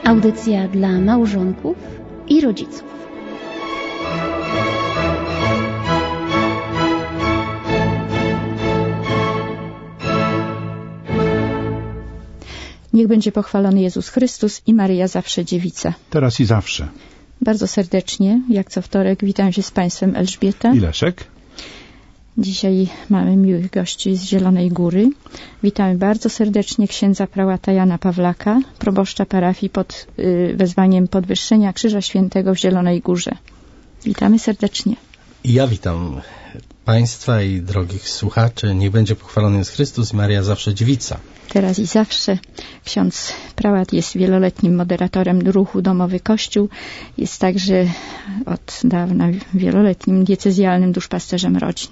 Audycja dla małżonków i rodziców. Niech będzie pochwalony Jezus Chrystus i Maryja zawsze dziewica. Teraz i zawsze. Bardzo serdecznie, jak co wtorek, witam się z Państwem Elżbieta i Leszek. Dzisiaj mamy miłych gości z Zielonej Góry. Witamy bardzo serdecznie księdza prałata Jana Pawlaka, proboszcza parafii pod wezwaniem podwyższenia Krzyża Świętego w Zielonej Górze. Witamy serdecznie. I ja witam Państwa i drogich słuchaczy. Niech będzie pochwalony jest Chrystus i Maryja zawsze dziewica. Teraz i zawsze. Ksiądz prałat jest wieloletnim moderatorem ruchu Domowy Kościół. Jest także od dawna wieloletnim diecezjalnym duszpasterzem rodzin.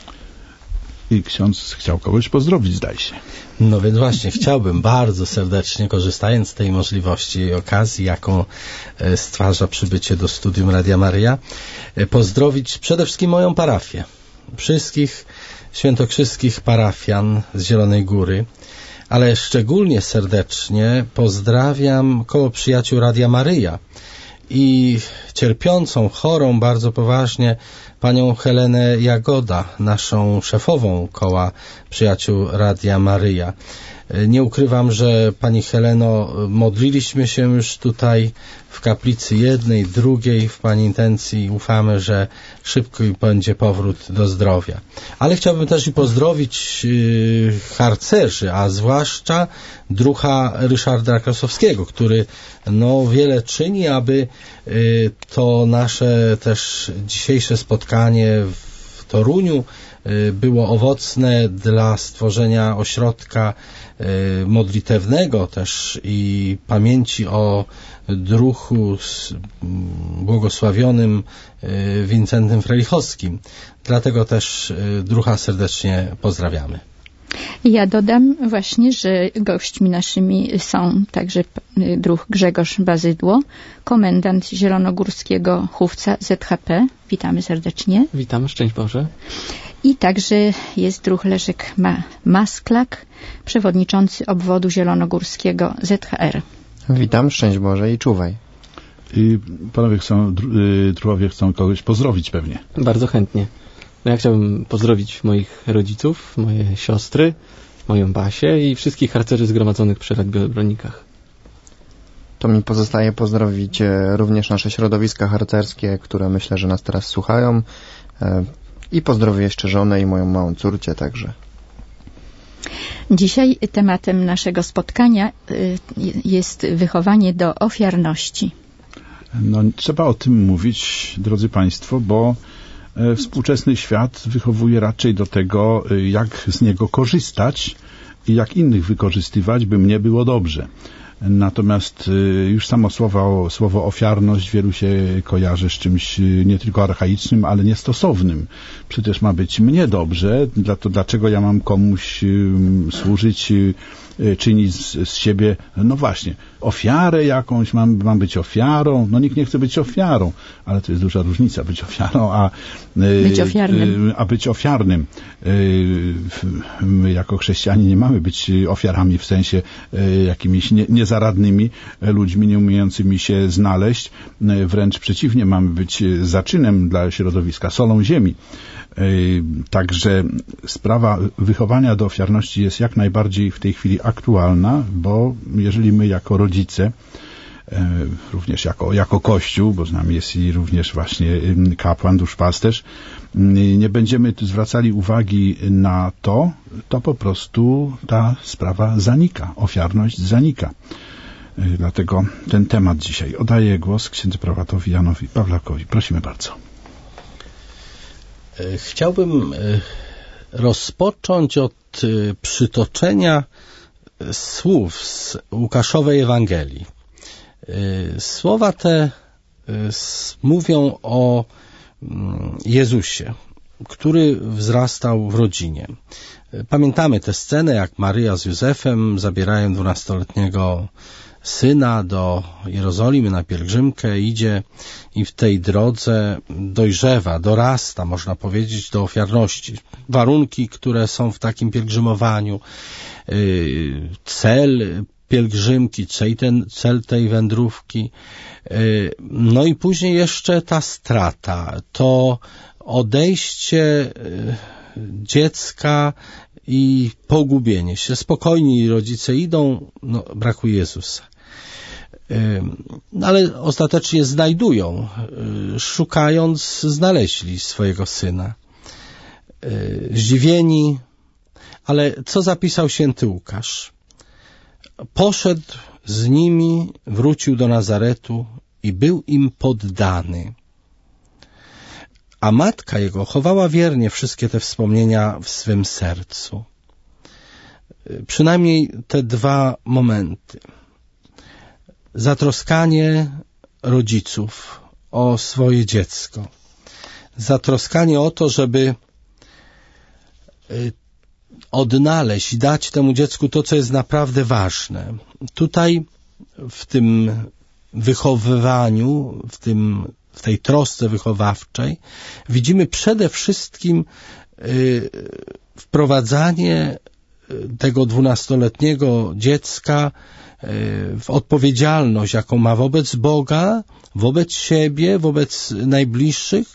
I ksiądz chciał kogoś pozdrowić, zdaje się. No więc właśnie, chciałbym bardzo serdecznie, korzystając z tej możliwości i okazji, jaką stwarza przybycie do studium Radia Maryja, pozdrowić przede wszystkim moją parafię. Wszystkich świętokrzyskich parafian z Zielonej Góry, ale szczególnie serdecznie pozdrawiam koło przyjaciół Radia Maryja i cierpiącą, chorą bardzo poważnie panią Helenę Jagoda, naszą szefową koła przyjaciół Radia Maryja. Nie ukrywam, że pani Heleno, modliliśmy się już tutaj w kaplicy jednej, drugiej w pani intencji. Ufamy, że szybko będzie powrót do zdrowia. Ale chciałbym też i pozdrowić harcerzy, a zwłaszcza druha Ryszarda Krasowskiego, który wiele czyni, aby to nasze też dzisiejsze spotkanie w Toruniu było owocne dla stworzenia ośrodka modlitewnego też i pamięci o druhu błogosławionym Wincentym Frelichowskim. Dlatego też druha serdecznie pozdrawiamy. Ja dodam właśnie, że gośćmi naszymi są także druh Grzegorz Bazydło, komendant zielonogórskiego chówca ZHP. Witamy serdecznie. Witam, szczęść Boże. I także jest druh Leszek Masklak, przewodniczący obwodu zielonogórskiego ZHR. Witam, szczęść Boże i czuwaj. I panowie druhowie chcą kogoś pozdrowić pewnie. Bardzo chętnie. Ja chciałbym pozdrowić moich rodziców, moje siostry, moją Basię i wszystkich harcerzy zgromadzonych przy radiobronikach. To mi pozostaje pozdrowić również nasze środowiska harcerskie, które myślę, że nas teraz słuchają. I pozdrowię jeszcze żonę i moją małą córcię także. Dzisiaj tematem naszego spotkania jest wychowanie do ofiarności. Trzeba o tym mówić, drodzy Państwo, bo współczesny świat wychowuje raczej do tego, jak z niego korzystać i jak innych wykorzystywać, by mnie było dobrze. Natomiast już samo słowo ofiarność wielu się kojarzy z czymś nie tylko archaicznym, ale niestosownym. Przecież ma być mnie dobrze, dlaczego ja mam komuś służyć, czynić z siebie, właśnie, ofiarę jakąś, mam być ofiarą. Nikt nie chce być ofiarą, ale to jest duża różnica, być ofiarą, a być ofiarnym. My jako chrześcijanie nie mamy być ofiarami w sensie jakimiś niezaradnymi ludźmi, nie umiejącymi się znaleźć. Wręcz przeciwnie, mamy być zaczynem dla środowiska, solą ziemi. Także sprawa wychowania do ofiarności jest jak najbardziej w tej chwili aktualna, bo jeżeli my jako rodzice, również jako Kościół, bo z nami jest i również właśnie kapłan, duszpasterz, nie będziemy tu zwracali uwagi na to po prostu ta sprawa zanika, ofiarność zanika. Dlatego ten temat dzisiaj. Oddaję głos księdzu prałatowi Janowi Pawlakowi. Prosimy bardzo. Chciałbym rozpocząć od przytoczenia słów z Łukaszowej Ewangelii. Słowa te mówią o Jezusie, który wzrastał w rodzinie. Pamiętamy tę scenę, jak Maryja z Józefem zabierają 12-letniego syna do Jerozolimy na pielgrzymkę, idzie i w tej drodze dojrzewa, dorasta, można powiedzieć, do ofiarności. Warunki, które są w takim pielgrzymowaniu, cel pielgrzymki, cel tej wędrówki. No i później jeszcze ta strata, to odejście dziecka i pogubienie się. Spokojni rodzice idą, no, brakuje Jezusa. Ale ostatecznie znajdują. Szukając, znaleźli swojego syna. Zdziwieni, ale co zapisał święty Łukasz? Poszedł z nimi, wrócił do Nazaretu i był im poddany. A matka jego chowała wiernie wszystkie te wspomnienia w swym sercu. Przynajmniej te dwa momenty. Zatroskanie rodziców o swoje dziecko. Zatroskanie o to, żeby odnaleźć, dać temu dziecku to, co jest naprawdę ważne. Tutaj w tym wychowywaniu, w tej trosce wychowawczej widzimy przede wszystkim wprowadzanie tego 12-letniego dziecka w odpowiedzialność, jaką ma wobec Boga, wobec siebie, wobec najbliższych,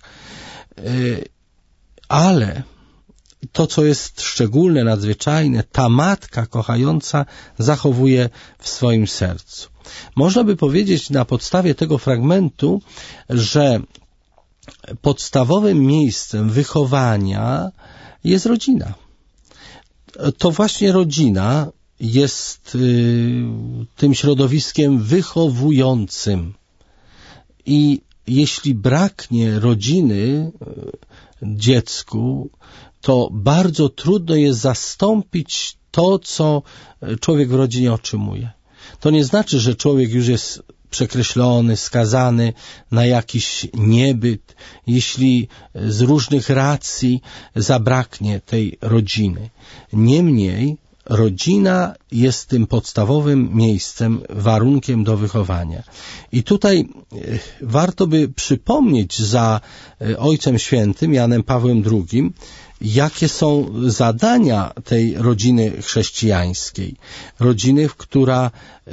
ale to, co jest szczególne, nadzwyczajne, ta matka kochająca zachowuje w swoim sercu. Można by powiedzieć na podstawie tego fragmentu, że podstawowym miejscem wychowania jest rodzina. To właśnie rodzina jest tym środowiskiem wychowującym. I jeśli braknie rodziny dziecku, to bardzo trudno jest zastąpić to, co człowiek w rodzinie otrzymuje. To nie znaczy, że człowiek już jest przekreślony, skazany na jakiś niebyt, jeśli z różnych racji zabraknie tej rodziny. Niemniej rodzina jest tym podstawowym miejscem, warunkiem do wychowania. I tutaj warto by przypomnieć za Ojcem Świętym, Janem Pawłem II, jakie są zadania tej rodziny chrześcijańskiej. Rodziny, która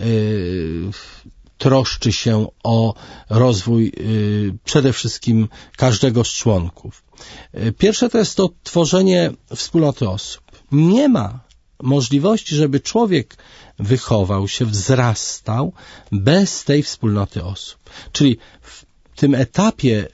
troszczy się o rozwój przede wszystkim każdego z członków. Pierwsze to jest to tworzenie wspólnoty osób. Nie ma możliwości, żeby człowiek wychował się, wzrastał bez tej wspólnoty osób. Czyli w tym etapie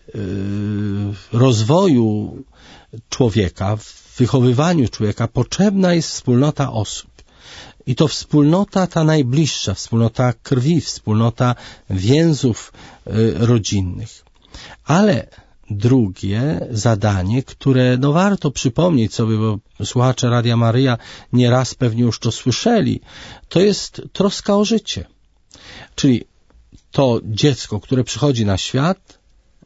rozwoju człowieka, w wychowywaniu człowieka potrzebna jest wspólnota osób. I to wspólnota ta najbliższa, wspólnota krwi, wspólnota więzów rodzinnych. Ale drugie zadanie, które warto przypomnieć sobie, bo słuchacze Radia Maryja nieraz pewnie już to słyszeli, to jest troska o życie. Czyli to dziecko, które przychodzi na świat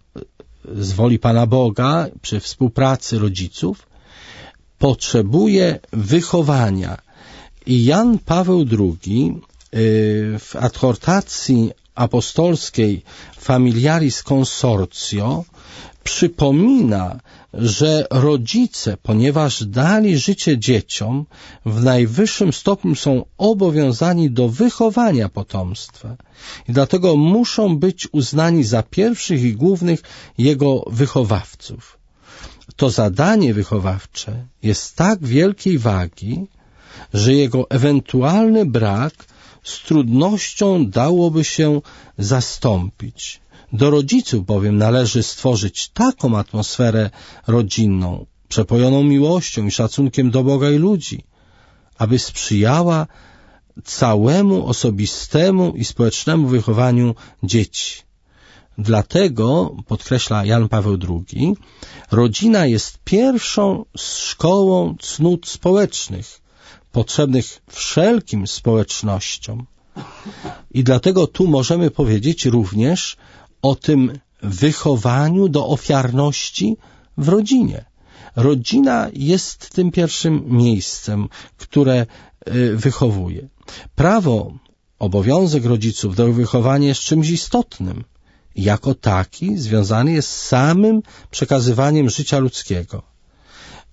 z woli Pana Boga, przy współpracy rodziców, potrzebuje wychowania. I Jan Paweł II w adhortacji apostolskiej Familiaris Consortio przypomina, że rodzice, ponieważ dali życie dzieciom, w najwyższym stopniu są obowiązani do wychowania potomstwa i dlatego muszą być uznani za pierwszych i głównych jego wychowawców. To zadanie wychowawcze jest tak wielkiej wagi, że jego ewentualny brak z trudnością dałoby się zastąpić. Do rodziców bowiem należy stworzyć taką atmosferę rodzinną, przepojoną miłością i szacunkiem do Boga i ludzi, aby sprzyjała całemu osobistemu i społecznemu wychowaniu dzieci. Dlatego, podkreśla Jan Paweł II, rodzina jest pierwszą szkołą cnót społecznych, potrzebnych wszelkim społecznościom. I dlatego tu możemy powiedzieć również o tym wychowaniu do ofiarności w rodzinie. Rodzina jest tym pierwszym miejscem, które wychowuje. Prawo, obowiązek rodziców do wychowania jest czymś istotnym. Jako taki związany jest z samym przekazywaniem życia ludzkiego.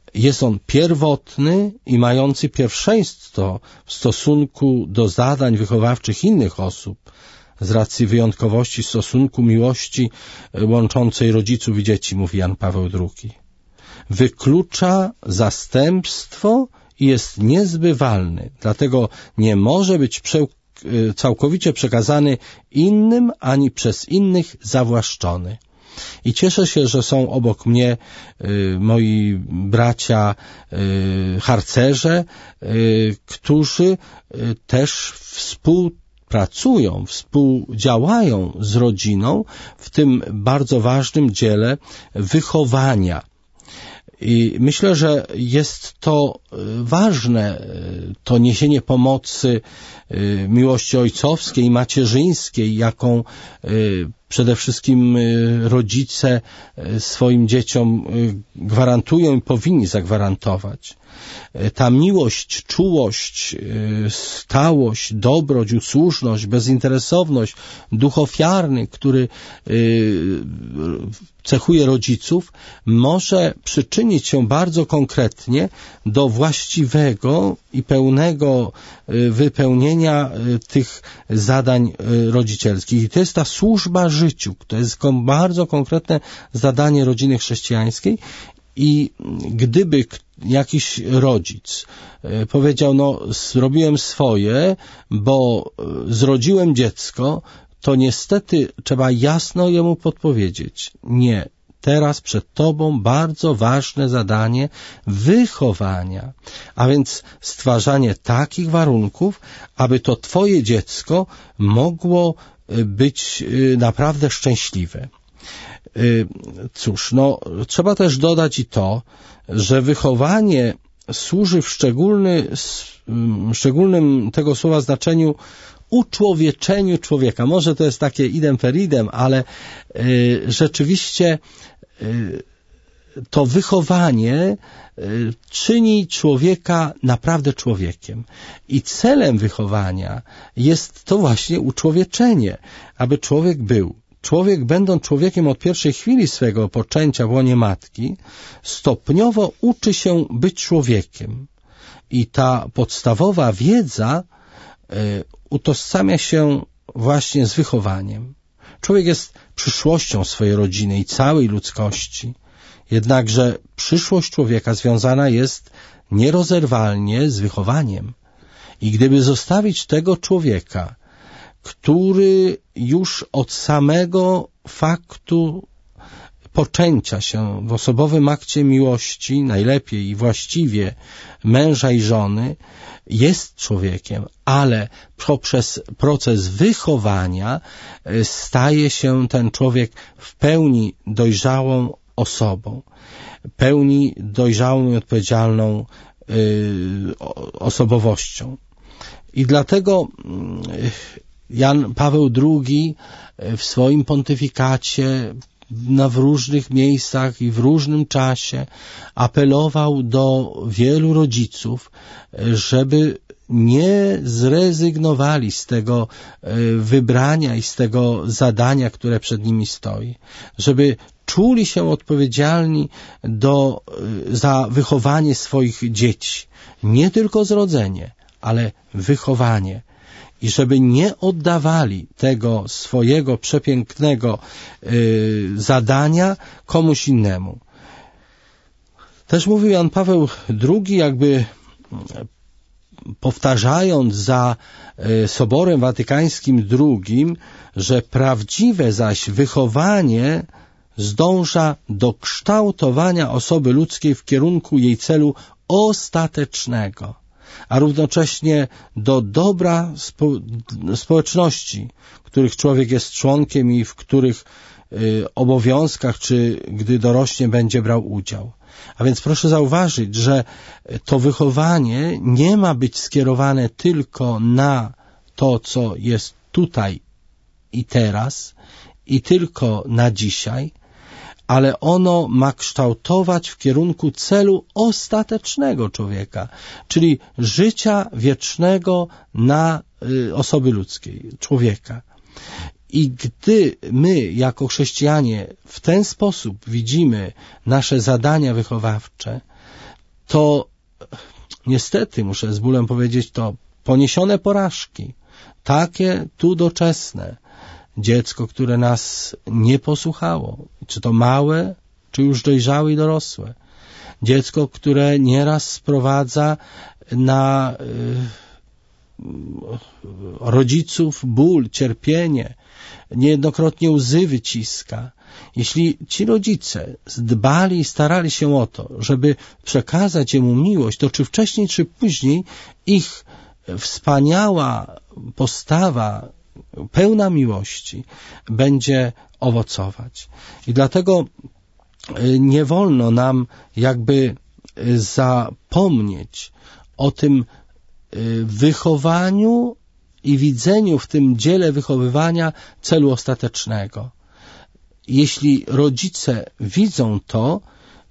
Jest on pierwotny i mający pierwszeństwo w stosunku do zadań wychowawczych innych osób, z racji wyjątkowości stosunku miłości łączącej rodziców i dzieci, mówi Jan Paweł II. Wyklucza zastępstwo i jest niezbywalny, dlatego nie może być całkowicie przekazany innym, ani przez innych zawłaszczony. I cieszę się, że są obok mnie moi bracia harcerze, którzy też współpracują, współdziałają z rodziną w tym bardzo ważnym dziele wychowania. I myślę, że jest to ważne, to niesienie pomocy miłości ojcowskiej i macierzyńskiej, jaką przede wszystkim rodzice swoim dzieciom gwarantują i powinni zagwarantować. Ta miłość, czułość, stałość, dobroć, usłużność, bezinteresowność, duch ofiarny, który cechuje rodziców, może przyczynić się bardzo konkretnie do właściwego i pełnego wypełnienia tych zadań rodzicielskich. I to jest ta służba życiu, to jest bardzo konkretne zadanie rodziny chrześcijańskiej. I gdyby jakiś rodzic powiedział, no zrobiłem swoje, bo zrodziłem dziecko, to niestety trzeba jasno jemu podpowiedzieć, nie, teraz przed tobą bardzo ważne zadanie wychowania, a więc stwarzanie takich warunków, aby to twoje dziecko mogło być naprawdę szczęśliwe. Cóż, no trzeba też dodać i to, że wychowanie służy w szczególnym tego słowa znaczeniu uczłowieczeniu człowieka. Może to jest takie idem per idem, ale rzeczywiście to wychowanie czyni człowieka naprawdę człowiekiem. I celem wychowania jest to właśnie uczłowieczenie, aby człowiek był. Człowiek, będąc człowiekiem od pierwszej chwili swego poczęcia w łonie matki, stopniowo uczy się być człowiekiem. I ta podstawowa wiedza utożsamia się właśnie z wychowaniem. Człowiek jest przyszłością swojej rodziny i całej ludzkości. Jednakże przyszłość człowieka związana jest nierozerwalnie z wychowaniem. I gdyby zostawić tego człowieka, który już od samego faktu poczęcia się w osobowym akcie miłości, najlepiej i właściwie męża i żony, jest człowiekiem, ale poprzez proces wychowania staje się ten człowiek w pełni dojrzałą osobą, pełni dojrzałą i odpowiedzialną osobowością. I dlatego Jan Paweł II w swoim pontyfikacie w różnych miejscach i w różnym czasie apelował do wielu rodziców, żeby nie zrezygnowali z tego wybrania i z tego zadania, które przed nimi stoi, żeby czuli się odpowiedzialni za wychowanie swoich dzieci, nie tylko zrodzenie, ale wychowanie. I żeby nie oddawali tego swojego przepięknego zadania komuś innemu. Też mówił Jan Paweł II, jakby powtarzając za Soborem Watykańskim II, że prawdziwe zaś wychowanie zdąża do kształtowania osoby ludzkiej w kierunku jej celu ostatecznego, a równocześnie do dobra społeczności, których człowiek jest członkiem i w których obowiązkach, czy gdy dorośnie, będzie brał udział. A więc proszę zauważyć, że to wychowanie nie ma być skierowane tylko na to, co jest tutaj i teraz i tylko na dzisiaj, ale ono ma kształtować w kierunku celu ostatecznego człowieka, czyli życia wiecznego na osoby ludzkiej, człowieka. I gdy my, jako chrześcijanie, w ten sposób widzimy nasze zadania wychowawcze, to niestety, muszę z bólem powiedzieć, to poniesione porażki, takie tu doczesne. Dziecko, które nas nie posłuchało, czy to małe, czy już dojrzałe i dorosłe. Dziecko, które nieraz sprowadza na rodziców ból, cierpienie, niejednokrotnie łzy wyciska. Jeśli ci rodzice dbali i starali się o to, żeby przekazać jemu miłość, to czy wcześniej, czy później ich wspaniała postawa, pełna miłości, będzie owocować. I dlatego nie wolno nam jakby zapomnieć o tym wychowaniu i widzeniu w tym dziele wychowywania celu ostatecznego. Jeśli rodzice widzą to,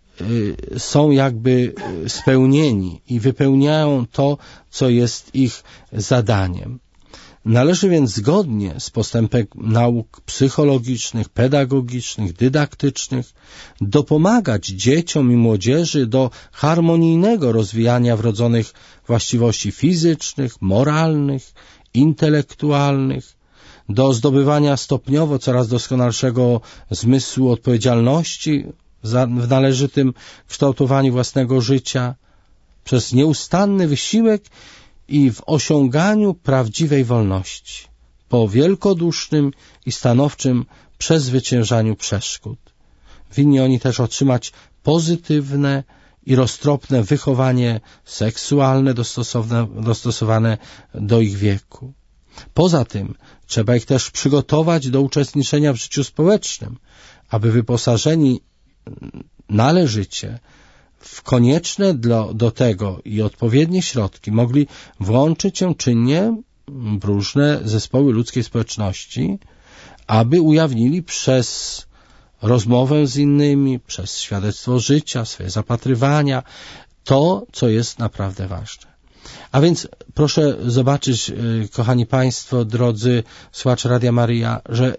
są jakby spełnieni i wypełniają to, co jest ich zadaniem. Należy więc zgodnie z postępem nauk psychologicznych, pedagogicznych, dydaktycznych dopomagać dzieciom i młodzieży do harmonijnego rozwijania wrodzonych właściwości fizycznych, moralnych, intelektualnych, do zdobywania stopniowo coraz doskonalszego zmysłu odpowiedzialności w należytym kształtowaniu własnego życia, przez nieustanny wysiłek i w osiąganiu prawdziwej wolności, po wielkodusznym i stanowczym przezwyciężaniu przeszkód. Winni oni też otrzymać pozytywne i roztropne wychowanie seksualne dostosowane do ich wieku. Poza tym trzeba ich też przygotować do uczestniczenia w życiu społecznym, aby wyposażeni należycie w konieczne do tego i odpowiednie środki mogli włączyć się czynnie w różne zespoły ludzkiej społeczności, aby ujawnili przez rozmowę z innymi, przez świadectwo życia, swoje zapatrywania, to, co jest naprawdę ważne. A więc proszę zobaczyć, kochani Państwo, drodzy słuchacze Radia Maryja, że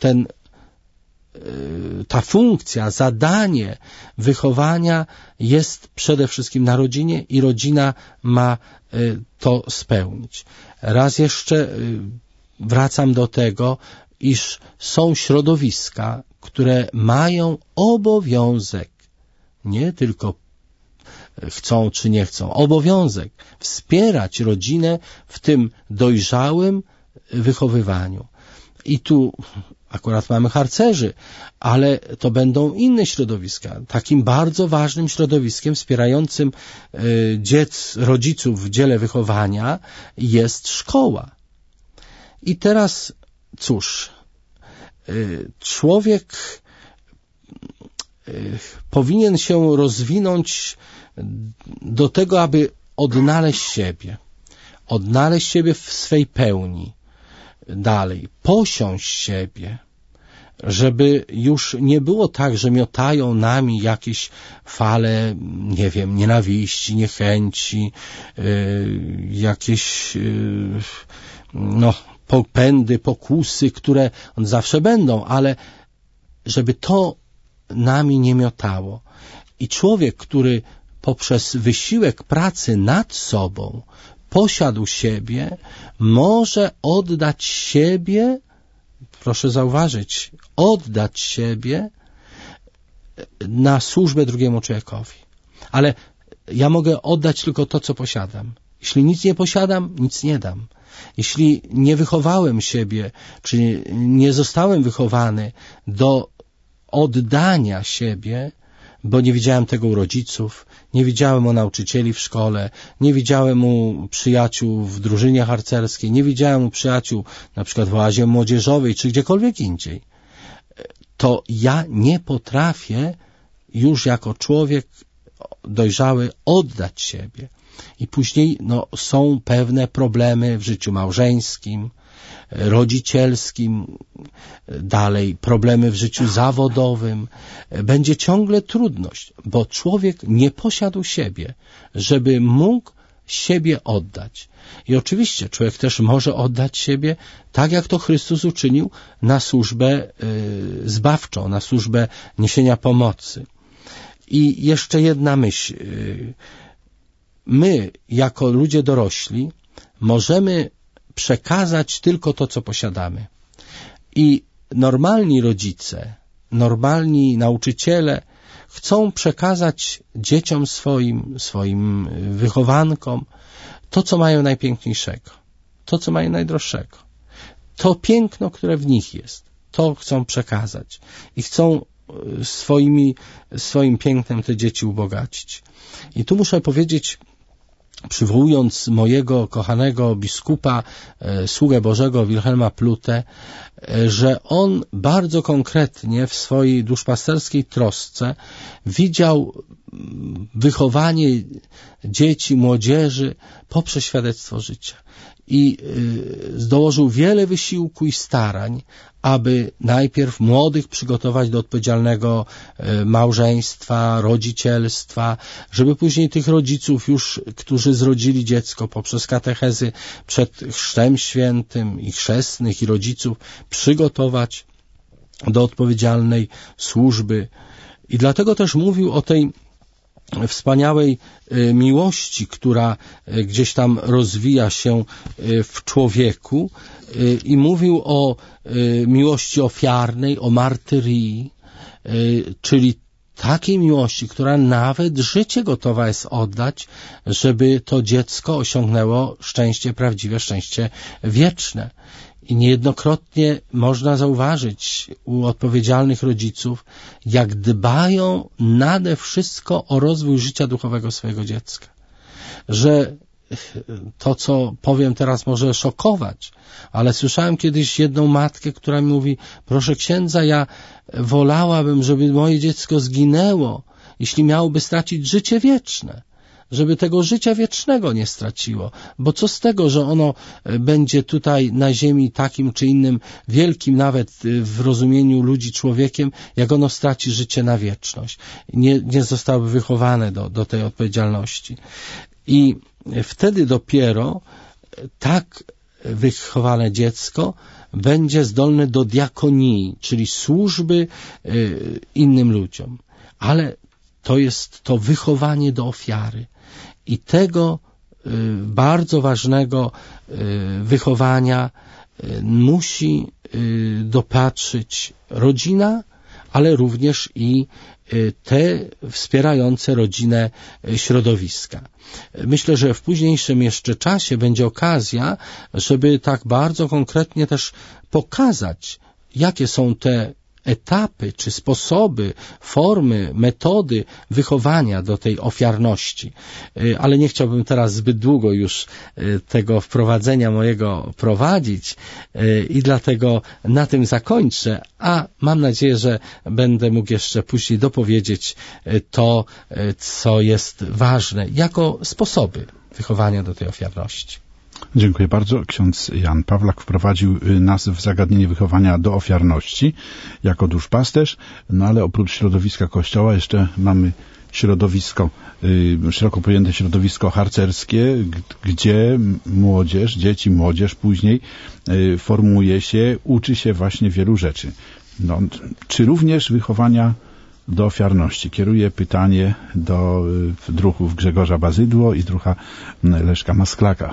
ta funkcja, zadanie wychowania jest przede wszystkim na rodzinie i rodzina ma to spełnić. Raz jeszcze wracam do tego, iż są środowiska, które mają obowiązek, nie tylko chcą czy nie chcą, obowiązek wspierać rodzinę w tym dojrzałym wychowywaniu. I tu akurat mamy harcerzy, ale to będą inne środowiska. Takim bardzo ważnym środowiskiem wspierającym rodziców w dziele wychowania jest szkoła. I teraz cóż, człowiek powinien się rozwinąć do tego, aby odnaleźć siebie w swej pełni. Dalej, posiąść siebie, żeby już nie było tak, że miotają nami jakieś fale, nie wiem, nienawiści, niechęci, jakieś popędy, pokusy, które zawsze będą, ale żeby to nami nie miotało. I człowiek, który poprzez wysiłek pracy nad sobą posiadł siebie, może oddać siebie, proszę zauważyć, oddać siebie na służbę drugiemu człowiekowi. Ale ja mogę oddać tylko to, co posiadam. Jeśli nic nie posiadam, nic nie dam. Jeśli nie wychowałem siebie, czy nie zostałem wychowany do oddania siebie, bo nie widziałem tego u rodziców, nie widziałem u nauczycieli w szkole, nie widziałem u przyjaciół w drużynie harcerskiej, nie widziałem u przyjaciół na przykład w oazie młodzieżowej, czy gdziekolwiek indziej, to ja nie potrafię już jako człowiek dojrzały oddać siebie. I później są pewne problemy w życiu małżeńskim, rodzicielskim, dalej problemy w życiu zawodowym. Będzie ciągle trudność, bo człowiek nie posiadł siebie, żeby mógł siebie oddać. I oczywiście człowiek też może oddać siebie, tak jak to Chrystus uczynił, na służbę zbawczą, na służbę niesienia pomocy. I jeszcze jedna myśl. my, jako ludzie dorośli, możemy przekazać tylko to, co posiadamy. I normalni rodzice, normalni nauczyciele chcą przekazać dzieciom swoim wychowankom to, co mają najpiękniejszego, to, co mają najdroższego. To piękno, które w nich jest, to chcą przekazać i chcą swoim pięknem te dzieci ubogacić. I tu muszę powiedzieć, przywołując mojego kochanego biskupa, sługę Bożego Wilhelma Plutę, że on bardzo konkretnie w swojej duszpasterskiej trosce widział wychowanie dzieci, młodzieży poprzez świadectwo życia. I dołożył wiele wysiłku i starań, aby najpierw młodych przygotować do odpowiedzialnego małżeństwa, rodzicielstwa, żeby później tych rodziców już, którzy zrodzili dziecko poprzez katechezy przed Chrztem Świętym i chrzestnych i rodziców, przygotować do odpowiedzialnej służby. I dlatego też mówił o tej wspaniałej miłości, która gdzieś tam rozwija się w człowieku, i mówił o miłości ofiarnej, o martyrii, czyli takiej miłości, która nawet życie gotowa jest oddać, żeby to dziecko osiągnęło szczęście prawdziwe, szczęście wieczne. I niejednokrotnie można zauważyć u odpowiedzialnych rodziców, jak dbają nade wszystko o rozwój życia duchowego swojego dziecka. Że to, co powiem teraz, może szokować, ale słyszałem kiedyś jedną matkę, która mi mówi: proszę księdza, ja wolałabym, żeby moje dziecko zginęło, jeśli miałoby stracić życie wieczne, żeby tego życia wiecznego nie straciło, bo co z tego, że ono będzie tutaj na ziemi takim czy innym, wielkim nawet w rozumieniu ludzi człowiekiem, jak ono straci życie na wieczność. Nie zostałoby wychowane do tej odpowiedzialności. I wtedy dopiero tak wychowane dziecko będzie zdolne do diakonii, czyli służby innym ludziom. Ale to jest to wychowanie do ofiary. I tego bardzo ważnego wychowania musi dopatrzyć rodzina, ale również i te wspierające rodzinę środowiska. Myślę, że w późniejszym jeszcze czasie będzie okazja, żeby tak bardzo konkretnie też pokazać, jakie są te etapy, czy sposoby, formy, metody wychowania do tej ofiarności. Ale nie chciałbym teraz zbyt długo już tego wprowadzenia mojego prowadzić i dlatego na tym zakończę, a mam nadzieję, że będę mógł jeszcze później dopowiedzieć to, co jest ważne, jako sposoby wychowania do tej ofiarności. Dziękuję bardzo. Ksiądz Jan Pawlak wprowadził nas w zagadnienie wychowania do ofiarności jako duszpasterz, no ale oprócz środowiska Kościoła jeszcze mamy środowisko, szeroko pojęte środowisko harcerskie, gdzie młodzież, dzieci, młodzież później formuje się, uczy się właśnie wielu rzeczy. No, czy również wychowania do ofiarności? Kieruję pytanie do druhów Grzegorza Bazydło i druha Leszka Masklaka.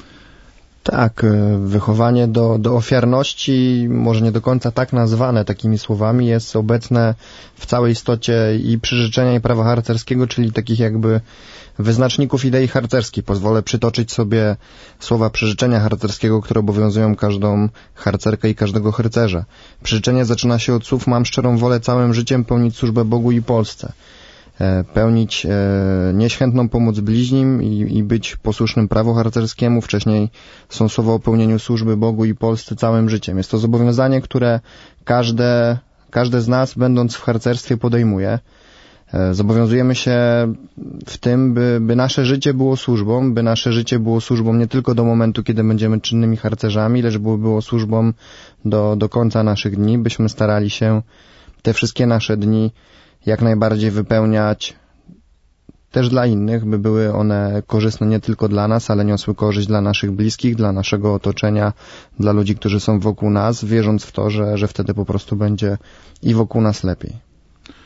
Tak, wychowanie do ofiarności, może nie do końca tak nazwane takimi słowami, jest obecne w całej istocie i przyrzeczenia i prawa harcerskiego, czyli takich jakby wyznaczników idei harcerskiej. Pozwolę przytoczyć sobie słowa przyrzeczenia harcerskiego, które obowiązują każdą harcerkę i każdego harcerza. Przyrzeczenie zaczyna się od słów: mam szczerą wolę całym życiem pełnić służbę Bogu i Polsce. Pełnić nieświętną pomoc bliźnim i być posłusznym prawu harcerskiemu. Wcześniej są słowa o pełnieniu służby Bogu i Polsce całym życiem. Jest to zobowiązanie, które każde z nas, będąc w harcerstwie, podejmuje. Zobowiązujemy się w tym, by nasze życie było służbą, by nasze życie było służbą nie tylko do momentu, kiedy będziemy czynnymi harcerzami, lecz było służbą do końca naszych dni, byśmy starali się te wszystkie nasze dni jak najbardziej wypełniać też dla innych, by były one korzystne nie tylko dla nas, ale niosły korzyść dla naszych bliskich, dla naszego otoczenia, dla ludzi, którzy są wokół nas, wierząc w to, że wtedy po prostu będzie i wokół nas lepiej.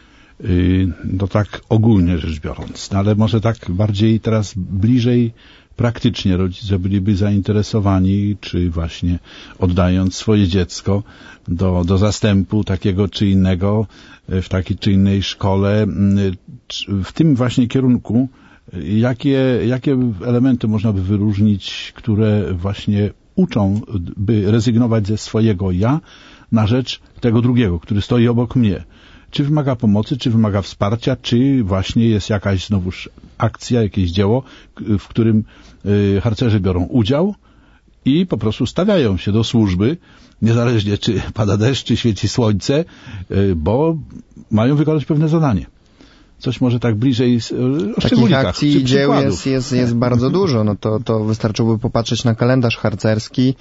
no tak ogólnie rzecz biorąc. No ale może tak bardziej teraz bliżej praktycznie rodzice byliby zainteresowani, czy właśnie oddając swoje dziecko do zastępu takiego czy innego w takiej czy innej szkole, w tym właśnie kierunku, jakie elementy można by wyróżnić, które właśnie uczą, by rezygnować ze swojego ja na rzecz tego drugiego, który stoi obok mnie. Czy wymaga pomocy, czy wymaga wsparcia, czy właśnie jest jakaś znowuż akcja, jakieś dzieło, w którym harcerze biorą udział i po prostu stawiają się do służby, niezależnie czy pada deszcz, czy świeci słońce, bo mają wykonać pewne zadanie. Coś może tak bliżej o takich akcji i dzieł jest bardzo dużo. No to wystarczyłoby popatrzeć na kalendarz harcerski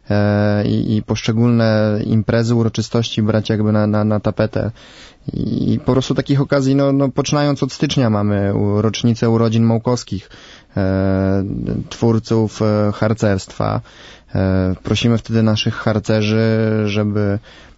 i poszczególne imprezy, uroczystości brać jakby na tapetę. I po prostu takich okazji, no poczynając od stycznia mamy rocznicę urodzin Małkowskich, twórców harcerstwa. Prosimy wtedy naszych harcerzy, żeby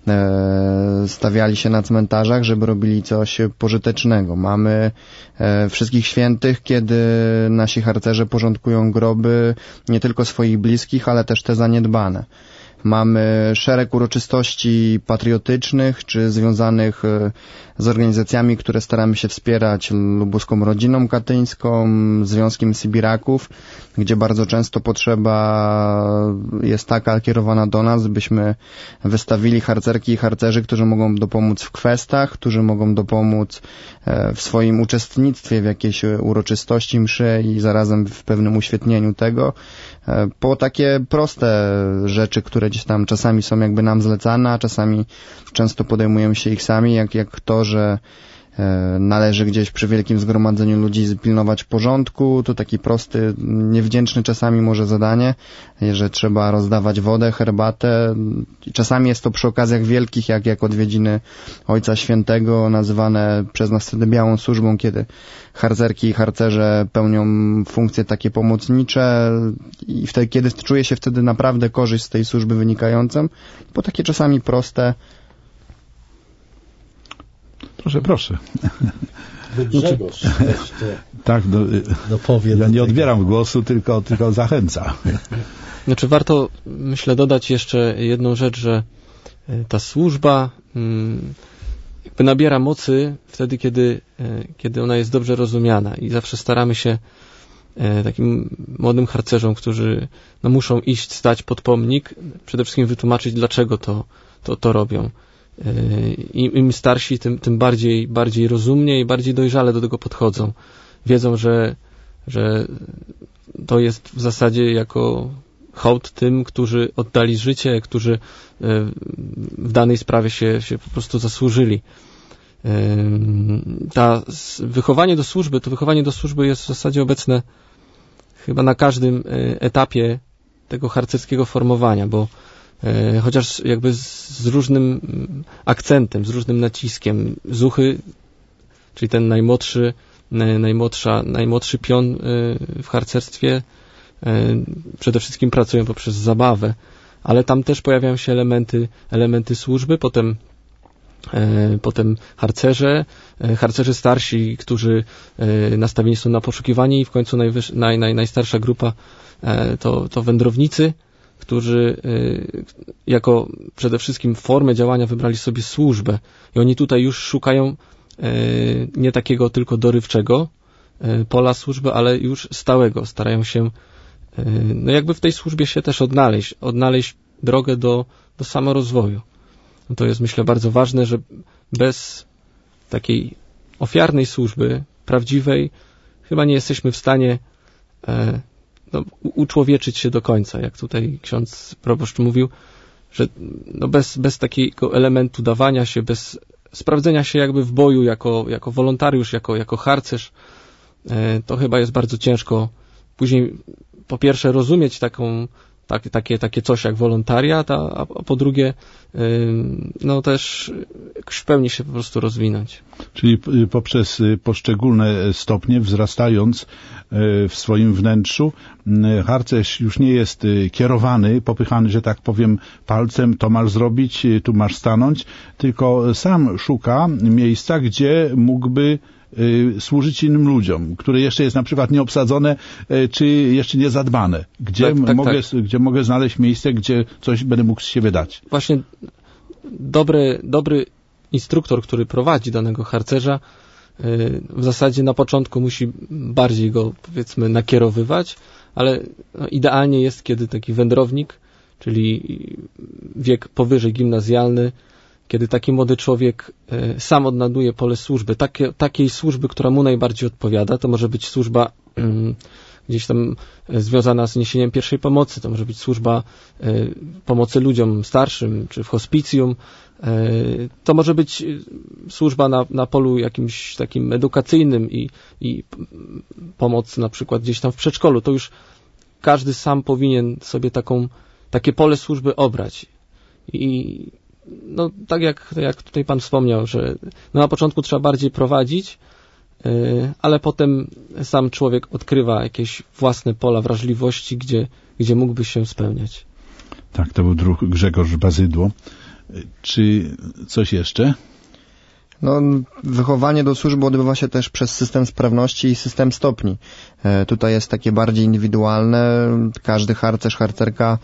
stawiali się na cmentarzach, żeby robili coś pożytecznego. Mamy wszystkich świętych, kiedy nasi harcerze porządkują groby nie tylko swoich bliskich, ale też te zaniedbane. Mamy szereg uroczystości patriotycznych, czy związanych z organizacjami, które staramy się wspierać, Lubuską Rodziną Katyńską, Związkiem Sybiraków, gdzie bardzo często potrzeba jest taka kierowana do nas, byśmy wystawili harcerki i harcerzy, którzy mogą dopomóc w kwestach, którzy mogą dopomóc w swoim uczestnictwie w jakiejś uroczystości mszy i zarazem w pewnym uświetnieniu tego, po takie proste rzeczy, które gdzieś tam czasami są jakby nam zlecane, a czasami często podejmujemy się ich sami, jak to, że należy gdzieś przy wielkim zgromadzeniu ludzi pilnować porządku, to taki prosty, niewdzięczny czasami może zadanie, że trzeba rozdawać wodę, herbatę. Czasami jest to przy okazjach wielkich, jak odwiedziny Ojca Świętego, nazywane przez nas wtedy białą służbą, kiedy harcerki i harcerze pełnią funkcje takie pomocnicze i wtedy, kiedy czuje się wtedy naprawdę korzyść z tej służby wynikającą, bo takie czasami proste. Proszę. Grzegorz tak, dopowie. Ja nie odbieram głosu, tylko zachęcam. Znaczy warto, myślę, dodać jeszcze jedną rzecz, że ta służba jakby nabiera mocy wtedy, kiedy ona jest dobrze rozumiana i zawsze staramy się takim młodym harcerzom, którzy muszą stać pod pomnik, przede wszystkim wytłumaczyć, dlaczego to robią. Im starsi, tym bardziej rozumnie i bardziej dojrzale do tego podchodzą. Wiedzą, że to jest w zasadzie jako hołd tym, którzy oddali życie, którzy w danej sprawie się po prostu zasłużyli. Wychowanie do służby jest w zasadzie obecne chyba na każdym etapie tego harcerskiego formowania, bo chociaż jakby z różnym akcentem, z różnym naciskiem. Zuchy, czyli ten najmłodszy pion w harcerstwie, przede wszystkim pracują poprzez zabawę, ale tam też pojawiają się elementy służby, potem harcerze starsi, którzy nastawieni są na poszukiwanie i w końcu najstarsza grupa to wędrownicy, którzy jako przede wszystkim formę działania wybrali sobie służbę i oni tutaj już szukają nie takiego tylko dorywczego pola służby, ale już stałego. Starają się jakby w tej służbie się też odnaleźć drogę do samorozwoju. To jest, myślę, bardzo ważne, że bez takiej ofiarnej służby, prawdziwej, chyba nie jesteśmy w stanie uczłowieczyć się do końca, jak tutaj ksiądz proboszcz mówił, że bez takiego elementu dawania się, bez sprawdzenia się jakby w boju jako wolontariusz, jako harcerz, to chyba jest bardzo ciężko później po pierwsze rozumieć takie coś jak wolontariat, a po drugie no też w pełni się po prostu rozwinąć. Czyli poprzez poszczególne stopnie, wzrastając w swoim wnętrzu, harcerz już nie jest kierowany, popychany, że tak powiem, palcem, to masz zrobić, tu masz stanąć, tylko sam szuka miejsca, gdzie mógłby służyć innym ludziom, które jeszcze jest na przykład nieobsadzone, czy jeszcze nie zadbane. Gdzie mogę znaleźć miejsce, gdzie coś będę mógł z siebie dać. Właśnie dobry instruktor, który prowadzi danego harcerza, w zasadzie na początku musi bardziej go, powiedzmy, nakierowywać, ale idealnie jest, kiedy taki wędrownik, czyli wiek powyżej gimnazjalny, kiedy taki młody człowiek sam odnajduje pole służby, takiej służby, która mu najbardziej odpowiada. To może być służba gdzieś tam związana z niesieniem pierwszej pomocy, to może być służba pomocy ludziom starszym, czy w hospicjum, to może być służba na polu jakimś takim edukacyjnym i pomoc na przykład gdzieś tam w przedszkolu. To już każdy sam powinien sobie takie pole służby obrać. I no, tak jak tutaj Pan wspomniał, że na początku trzeba bardziej prowadzić, ale potem sam człowiek odkrywa jakieś własne pola wrażliwości, gdzie mógłby się spełniać. Tak, to był druh Grzegorz Bazydło. Czy coś jeszcze? No, wychowanie do służby odbywa się też przez system sprawności i system stopni. Tutaj jest takie bardziej indywidualne. Każdy harcerz, harcerka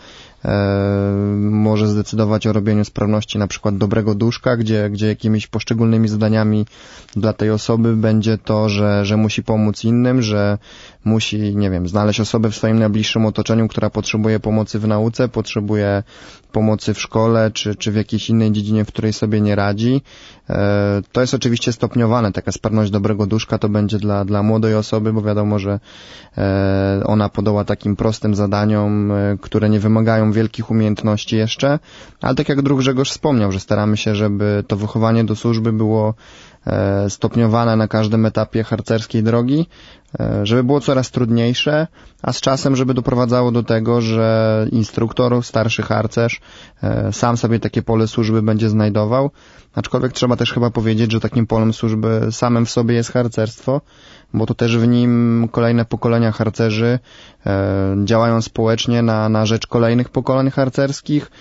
może zdecydować o robieniu sprawności na przykład dobrego duszka, gdzie jakimiś poszczególnymi zadaniami dla tej osoby będzie to, że musi pomóc innym, że musi, nie wiem, znaleźć osobę w swoim najbliższym otoczeniu, która potrzebuje pomocy w nauce, potrzebuje pomocy w szkole, czy w jakiejś innej dziedzinie, w której sobie nie radzi. To jest oczywiście stopniowane. Taka sprawność dobrego duszka to będzie dla młodej osoby, bo wiadomo, że ona podoła takim prostym zadaniom, które nie wymagają wielkich umiejętności jeszcze, ale tak jak druh Grzegorz wspomniał, że staramy się, żeby to wychowanie do służby było stopniowane na każdym etapie harcerskiej drogi, żeby było coraz trudniejsze, a z czasem, żeby doprowadzało do tego, że instruktor, starszy harcerz sam sobie takie pole służby będzie znajdował. Aczkolwiek trzeba też chyba powiedzieć, że takim polem służby samym w sobie jest harcerstwo, bo to też w nim kolejne pokolenia harcerzy działają społecznie na rzecz kolejnych pokoleń harcerskich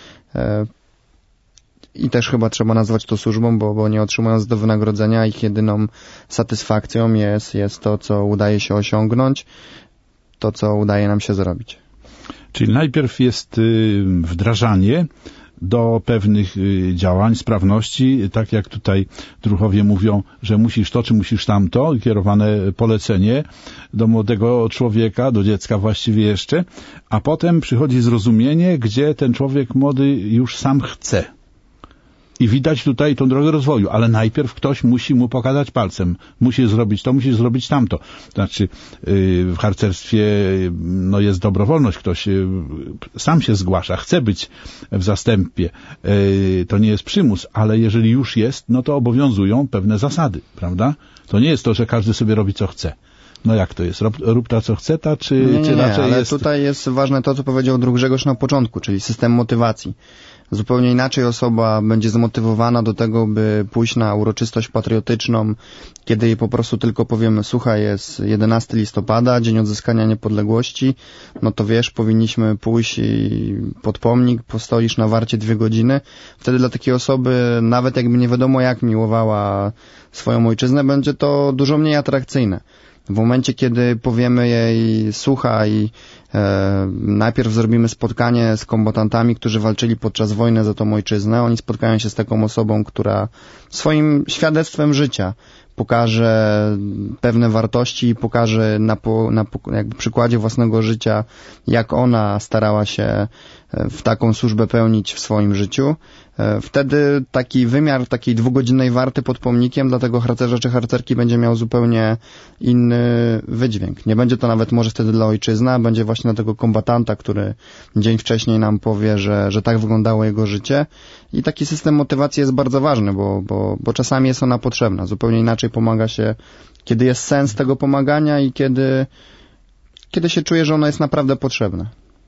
i też chyba trzeba nazwać to służbą, bo nie otrzymując do wynagrodzenia, ich jedyną satysfakcją jest to, co udaje się osiągnąć, to, co udaje nam się zrobić. Czyli najpierw jest wdrażanie do pewnych działań, sprawności, tak jak tutaj druhowie mówią, że musisz to, czy musisz tamto, kierowane polecenie do młodego człowieka, do dziecka właściwie jeszcze, a potem przychodzi zrozumienie, gdzie ten człowiek młody już sam chce. I widać tutaj tą drogę rozwoju, ale najpierw ktoś musi mu pokazać palcem. Musisz zrobić to, musisz zrobić tamto. Znaczy w harcerstwie jest dobrowolność. Ktoś sam się zgłasza, chce być w zastępie. To nie jest przymus, ale jeżeli już jest, no to obowiązują pewne zasady, prawda? To nie jest to, że każdy sobie robi co chce. No jak to jest? Rób ta co chce ta, czy raczej ale jest... tutaj jest ważne to, co powiedział druh Grzegorz na początku, czyli system motywacji. Zupełnie inaczej osoba będzie zmotywowana do tego, by pójść na uroczystość patriotyczną, kiedy jej po prostu tylko powiemy, słuchaj, jest 11 listopada, Dzień Odzyskania Niepodległości, no to wiesz, powinniśmy pójść i pod pomnik, postoisz na warcie 2 godziny. Wtedy dla takiej osoby, nawet jakby nie wiadomo jak miłowała swoją ojczyznę, będzie to dużo mniej atrakcyjne. W momencie, kiedy powiemy jej, słuchaj, najpierw zrobimy spotkanie z kombatantami, którzy walczyli podczas wojny za tą ojczyznę, oni spotkają się z taką osobą, która swoim świadectwem życia pokaże pewne wartości i pokaże na jakby przykładzie własnego życia, jak ona starała się w taką służbę pełnić w swoim życiu. Wtedy taki wymiar takiej 2-godzinnej warty pod pomnikiem dla tego harcerza czy harcerki będzie miał zupełnie inny wydźwięk. Nie będzie to nawet może wtedy dla ojczyzny, a będzie właśnie dla tego kombatanta, który dzień wcześniej nam powie, że tak wyglądało jego życie. I taki system motywacji jest bardzo ważny, bo czasami jest ona potrzebna. Zupełnie inaczej pomaga się, kiedy jest sens tego pomagania i kiedy się czuje, że ono jest naprawdę potrzebne.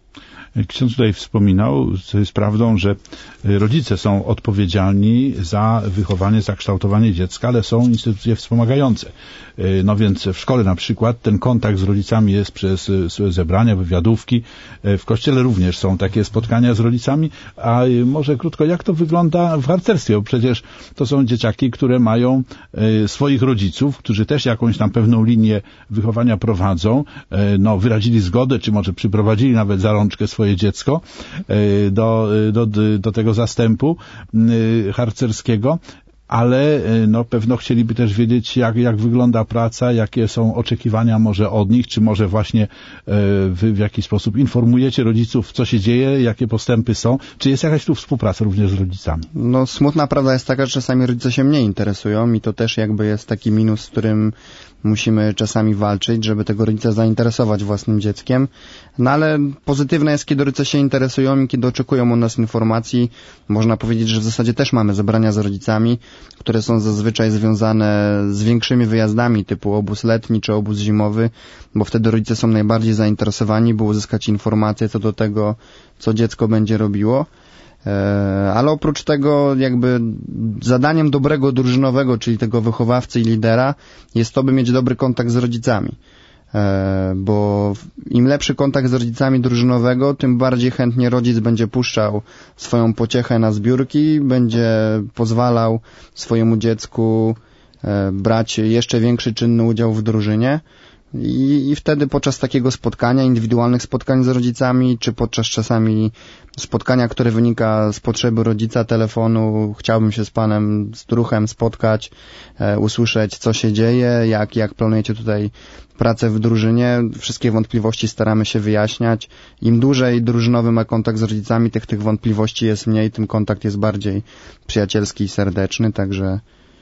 Ksiądz tutaj wspominał, co jest prawdą, że rodzice są odpowiedzialni za wychowanie, za kształtowanie dziecka, ale są instytucje wspomagające. No więc w szkole na przykład ten kontakt z rodzicami jest przez zebrania, wywiadówki. W kościele również są takie spotkania z rodzicami. A może krótko, jak to wygląda w harcerstwie? Bo przecież to są dzieciaki, które mają swoich rodziców, którzy też jakąś tam pewną linię wychowania prowadzą. No, wyrazili zgodę, czy może przyprowadzili nawet za rączkę swoje dziecko do tego zastępu harcerskiego. Ale no pewno chcieliby też wiedzieć, jak wygląda praca, jakie są oczekiwania może od nich, czy może właśnie wy w jakiś sposób informujecie rodziców, co się dzieje, jakie postępy są, czy jest jakaś tu współpraca również z rodzicami? No smutna prawda jest taka, że czasami rodzice się mniej interesują i to też jakby jest taki minus, z którym musimy czasami walczyć, żeby tego rodzica zainteresować własnym dzieckiem. No ale pozytywne jest, kiedy rodzice się interesują i kiedy oczekują od nas informacji. Można powiedzieć, że w zasadzie też mamy zebrania z rodzicami, które są zazwyczaj związane z większymi wyjazdami typu obóz letni czy obóz zimowy, bo wtedy rodzice są najbardziej zainteresowani, by uzyskać informacje co do tego, co dziecko będzie robiło. Ale oprócz tego jakby zadaniem dobrego drużynowego, czyli tego wychowawcy i lidera, jest to, by mieć dobry kontakt z rodzicami. Bo im lepszy kontakt z rodzicami drużynowego, tym bardziej chętnie rodzic będzie puszczał swoją pociechę na zbiórki, będzie pozwalał swojemu dziecku brać jeszcze większy czynny udział w drużynie. I wtedy podczas takiego spotkania, indywidualnych spotkań z rodzicami, czy podczas czasami spotkania, które wynika z potrzeby rodzica, telefonu, chciałbym się z panem, z druhem spotkać, usłyszeć, co się dzieje, jak planujecie tutaj pracę w drużynie. Wszystkie wątpliwości staramy się wyjaśniać. Im dłużej drużynowy ma kontakt z rodzicami, tych wątpliwości jest mniej, tym kontakt jest bardziej przyjacielski i serdeczny, także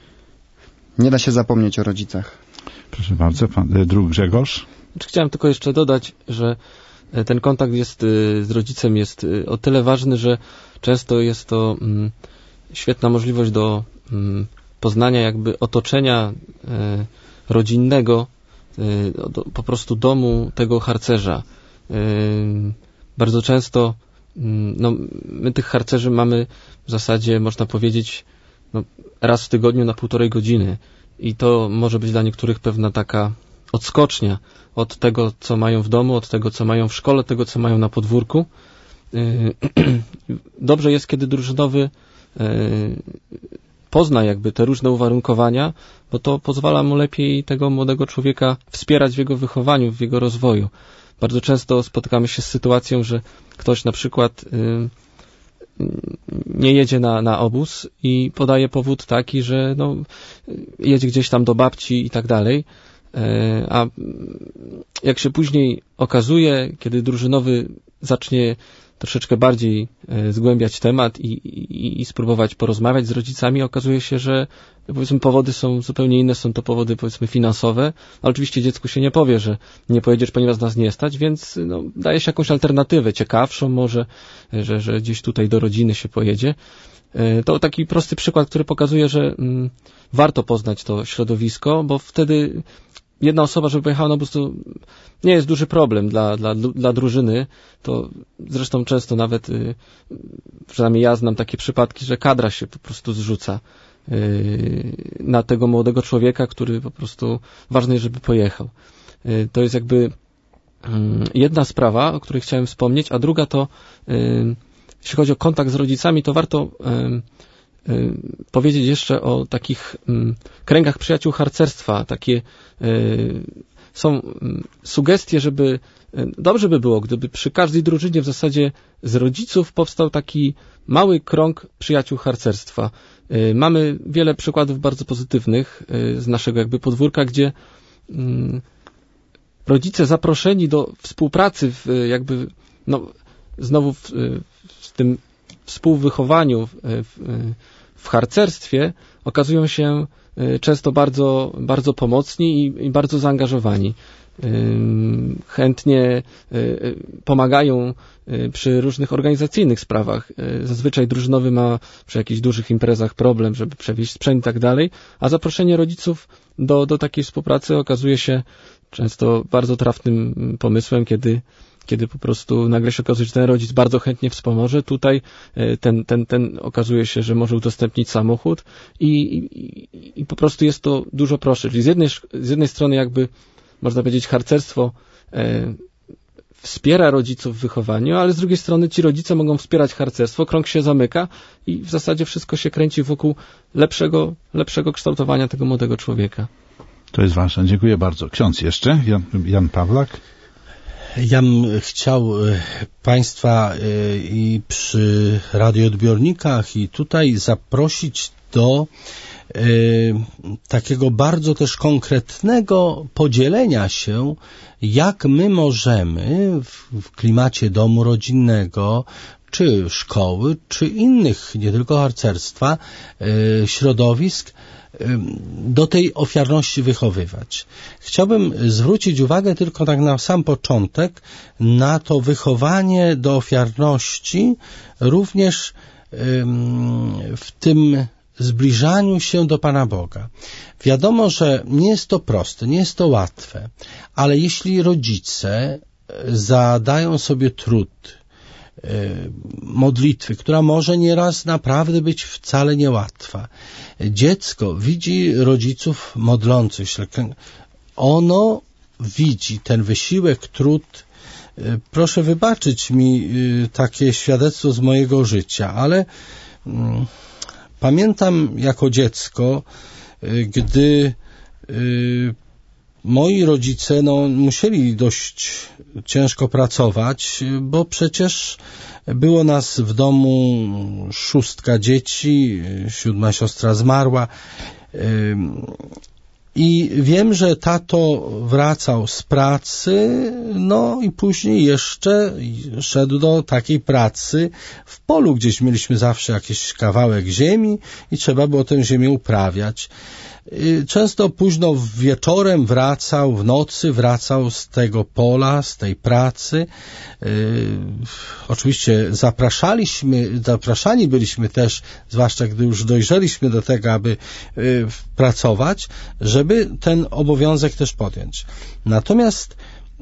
nie da się zapomnieć o rodzicach. Proszę bardzo, pan Grzegorz. Chciałem tylko jeszcze dodać, że ten kontakt z rodzicem jest o tyle ważny, że często jest to świetna możliwość do poznania jakby otoczenia rodzinnego, po prostu domu tego harcerza. Bardzo często my tych harcerzy mamy w zasadzie, można powiedzieć, raz w tygodniu na 1,5 godziny. I to może być dla niektórych pewna taka odskocznia od tego, co mają w domu, od tego, co mają w szkole, od tego, co mają na podwórku. Dobrze jest, kiedy drużynowy pozna jakby te różne uwarunkowania, bo to pozwala mu lepiej tego młodego człowieka wspierać w jego wychowaniu, w jego rozwoju. Bardzo często spotykamy się z sytuacją, że ktoś na przykład nie jedzie na obóz i podaje powód taki, że jedzie gdzieś tam do babci i tak dalej, a jak się później okazuje, kiedy drużynowy zacznie troszeczkę bardziej zgłębiać temat i spróbować porozmawiać z rodzicami, okazuje się, że powiedzmy powody są zupełnie inne, są to powody powiedzmy finansowe, ale oczywiście dziecku się nie powie, że nie pojedziesz, ponieważ nas nie stać, więc daje się jakąś alternatywę, ciekawszą może, że gdzieś tutaj do rodziny się pojedzie. To taki prosty przykład, który pokazuje, że warto poznać to środowisko, bo wtedy jedna osoba, żeby pojechała na obóz, to nie jest duży problem dla drużyny. To zresztą często nawet, przynajmniej ja znam takie przypadki, że kadra się po prostu zrzuca na tego młodego człowieka, który po prostu ważne jest, żeby pojechał. To jest jakby jedna sprawa, o której chciałem wspomnieć, a druga to, jeśli chodzi o kontakt z rodzicami, to warto powiedzieć jeszcze o takich kręgach przyjaciół harcerstwa. Takie są sugestie, żeby dobrze by było, gdyby przy każdej drużynie w zasadzie z rodziców powstał taki mały krąg przyjaciół harcerstwa. Mamy wiele przykładów bardzo pozytywnych z naszego jakby podwórka, gdzie rodzice zaproszeni do współpracy znowu w tym współwychowaniu w harcerstwie okazują się często bardzo, bardzo pomocni i bardzo zaangażowani. Chętnie pomagają przy różnych organizacyjnych sprawach. Zazwyczaj drużynowy ma przy jakichś dużych imprezach problem, żeby przewieźć sprzęt i tak dalej, a zaproszenie rodziców do takiej współpracy okazuje się często bardzo trafnym pomysłem, kiedy po prostu nagle się okazuje, że ten rodzic bardzo chętnie wspomoże. Tutaj ten okazuje się, że może udostępnić samochód i po prostu jest to dużo prostsze. Czyli z jednej strony jakby można powiedzieć harcerstwo wspiera rodziców w wychowaniu, ale z drugiej strony ci rodzice mogą wspierać harcerstwo, krąg się zamyka i w zasadzie wszystko się kręci wokół lepszego kształtowania tego młodego człowieka. To jest ważne. Dziękuję bardzo. Ksiądz jeszcze, Jan Pawlak. Ja bym chciał Państwa i przy radioodbiornikach i tutaj zaprosić do takiego bardzo też konkretnego podzielenia się, jak my możemy w klimacie domu rodzinnego, czy szkoły, czy innych, nie tylko harcerstwa, środowisk, do tej ofiarności wychowywać. Chciałbym zwrócić uwagę tylko tak na sam początek na to wychowanie do ofiarności, również w tym zbliżaniu się do Pana Boga. Wiadomo, że nie jest to proste, nie jest to łatwe, ale jeśli rodzice zadają sobie trud modlitwy, która może nieraz naprawdę być wcale niełatwa. Dziecko widzi rodziców modlących się. Ono widzi ten wysiłek, trud. Proszę wybaczyć mi takie świadectwo z mojego życia, ale pamiętam jako dziecko, gdy moi rodzice musieli dość ciężko pracować, bo przecież było nas w domu 6 dzieci, 7 siostra zmarła i wiem, że tato wracał z pracy, i później jeszcze szedł do takiej pracy w polu, gdzieś mieliśmy zawsze jakiś kawałek ziemi i trzeba było tę ziemię uprawiać. Często późno wieczorem w nocy wracał z tego pola, z tej pracy. Oczywiście zapraszani byliśmy też, zwłaszcza gdy już dojrzeliśmy do tego, aby pracować, żeby ten obowiązek też podjąć. Natomiast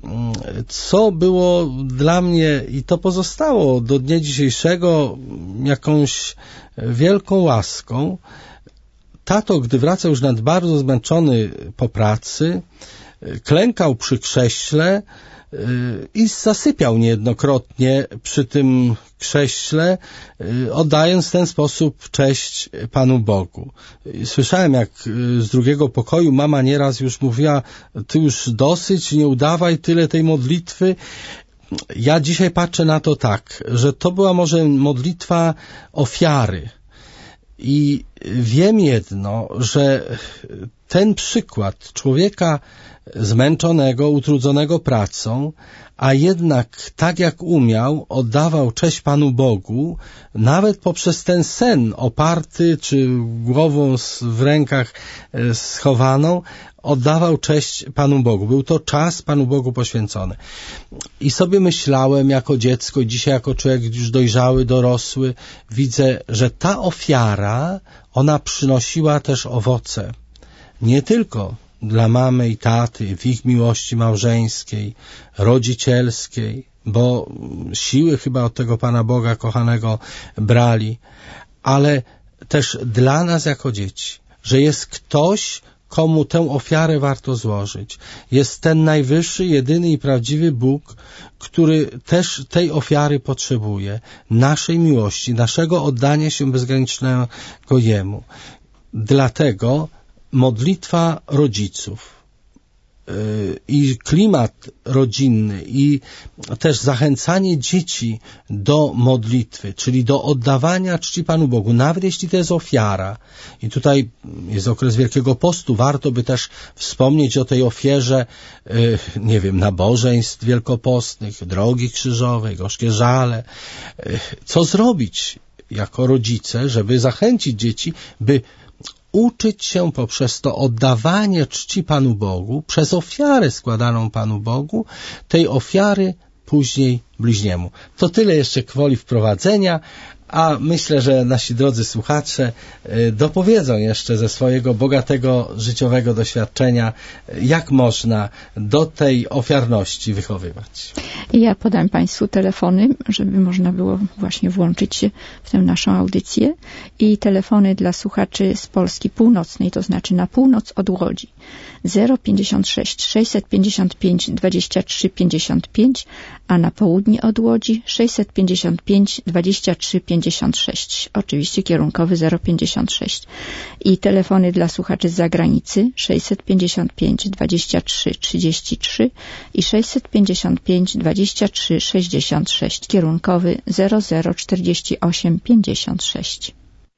co było dla mnie, i to pozostało do dnia dzisiejszego jakąś wielką łaską, tato, gdy wracał już bardzo zmęczony po pracy, klękał przy krześle i zasypiał niejednokrotnie przy tym krześle, oddając w ten sposób cześć Panu Bogu. Słyszałem, jak z drugiego pokoju mama nieraz już mówiła: ty już dosyć, nie udawaj tyle tej modlitwy. Ja dzisiaj patrzę na to tak, że to była może modlitwa ofiary. I wiem jedno, że ten przykład człowieka zmęczonego, utrudzonego pracą, a jednak tak jak umiał, oddawał cześć Panu Bogu, nawet poprzez ten sen oparty, czy głową w rękach schowaną, oddawał cześć Panu Bogu. Był to czas Panu Bogu poświęcony. I sobie myślałem jako dziecko, i dzisiaj jako człowiek już dojrzały, dorosły, widzę, że ta ofiara, ona przynosiła też owoce. Nie tylko dla mamy i taty, w ich miłości małżeńskiej, rodzicielskiej, bo siły chyba od tego Pana Boga kochanego brali, ale też dla nas jako dzieci, że jest ktoś, komu tę ofiarę warto złożyć. Jest ten najwyższy, jedyny i prawdziwy Bóg, który też tej ofiary potrzebuje, naszej miłości, naszego oddania się bezgranicznego Jemu. Dlatego modlitwa rodziców i klimat rodzinny i też zachęcanie dzieci do modlitwy, czyli do oddawania czci Panu Bogu, nawet jeśli to jest ofiara. I tutaj jest okres Wielkiego Postu, warto by też wspomnieć o tej ofierze, nabożeństw wielkopostnych, drogi krzyżowej, gorzkie żale. Co zrobić jako rodzice, żeby zachęcić dzieci, by uczyć się poprzez to oddawanie czci Panu Bogu, przez ofiarę składaną Panu Bogu, tej ofiary później bliźniemu. To tyle jeszcze gwoli wprowadzenia, a myślę, że nasi drodzy słuchacze dopowiedzą jeszcze ze swojego bogatego życiowego doświadczenia, jak można do tej ofiarności wychowywać. I ja podam Państwu telefony, żeby można było właśnie włączyć się w tę naszą audycję. I telefony dla słuchaczy z Polski Północnej, to znaczy na północ od Łodzi. 056 655 23 55, a na południe od Łodzi 655 23 56. Oczywiście kierunkowy 056. I telefony dla słuchaczy z zagranicy 655 23 33 i 655 23 66. Kierunkowy 0048 56.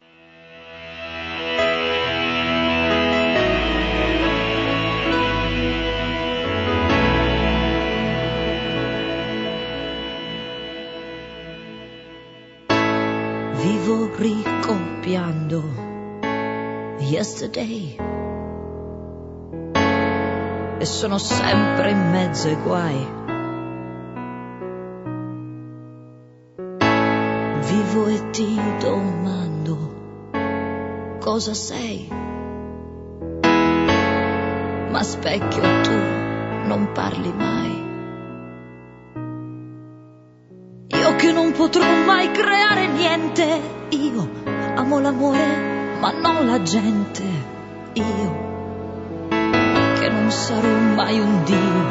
Vivo ricopiando yesterday e sono sempre in mezzo ai guai. Vivo e ti domando cosa sei, ma specchio tu non parli mai. Io che non potrò mai creare niente, io amo l'amore ma non la gente, io che non sarò mai un dio.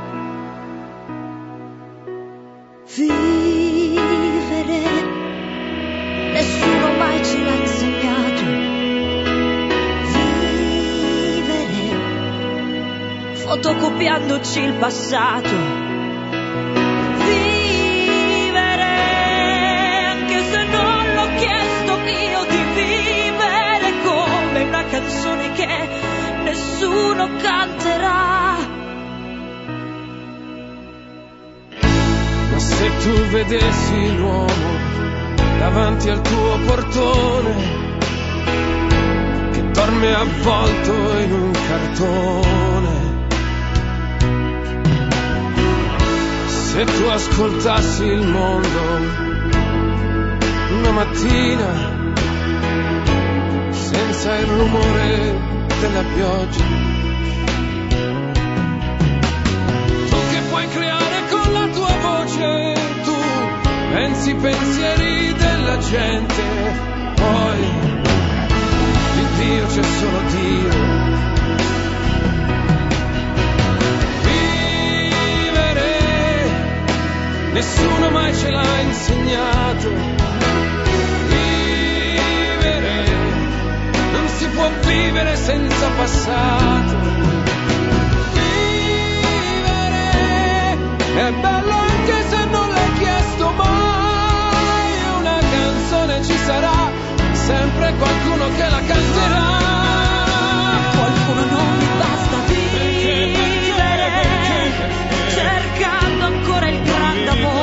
Vivere nessuno mai ce l'ha insegnato, vivere fotocopiandoci il passato. Canzone che nessuno canterà. Ma se tu vedessi l'uomo davanti al tuo portone che dorme avvolto in un cartone, se tu ascoltassi il mondo una mattina senza il rumore della pioggia, tu che puoi creare con la tua voce, tu pensi i pensieri della gente, poi di Dio c'è solo Dio. Vivere nessuno mai ce l'ha insegnato. Si può vivere senza passato. Vivere è bello anche se non l'hai chiesto mai. Una canzone ci sarà, sempre qualcuno che la canterà. Qualcuno non mi basta vivere, cercando ancora il grande amore.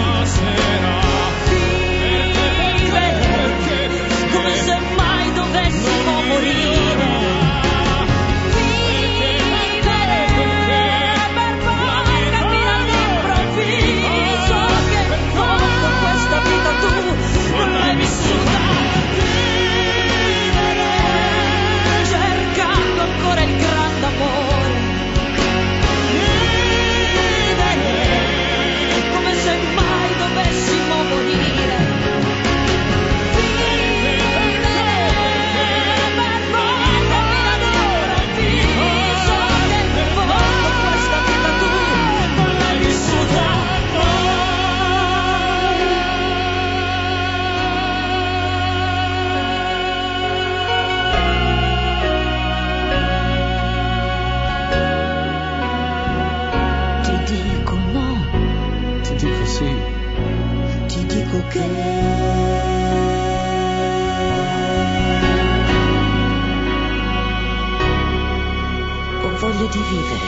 Voglia di vivere.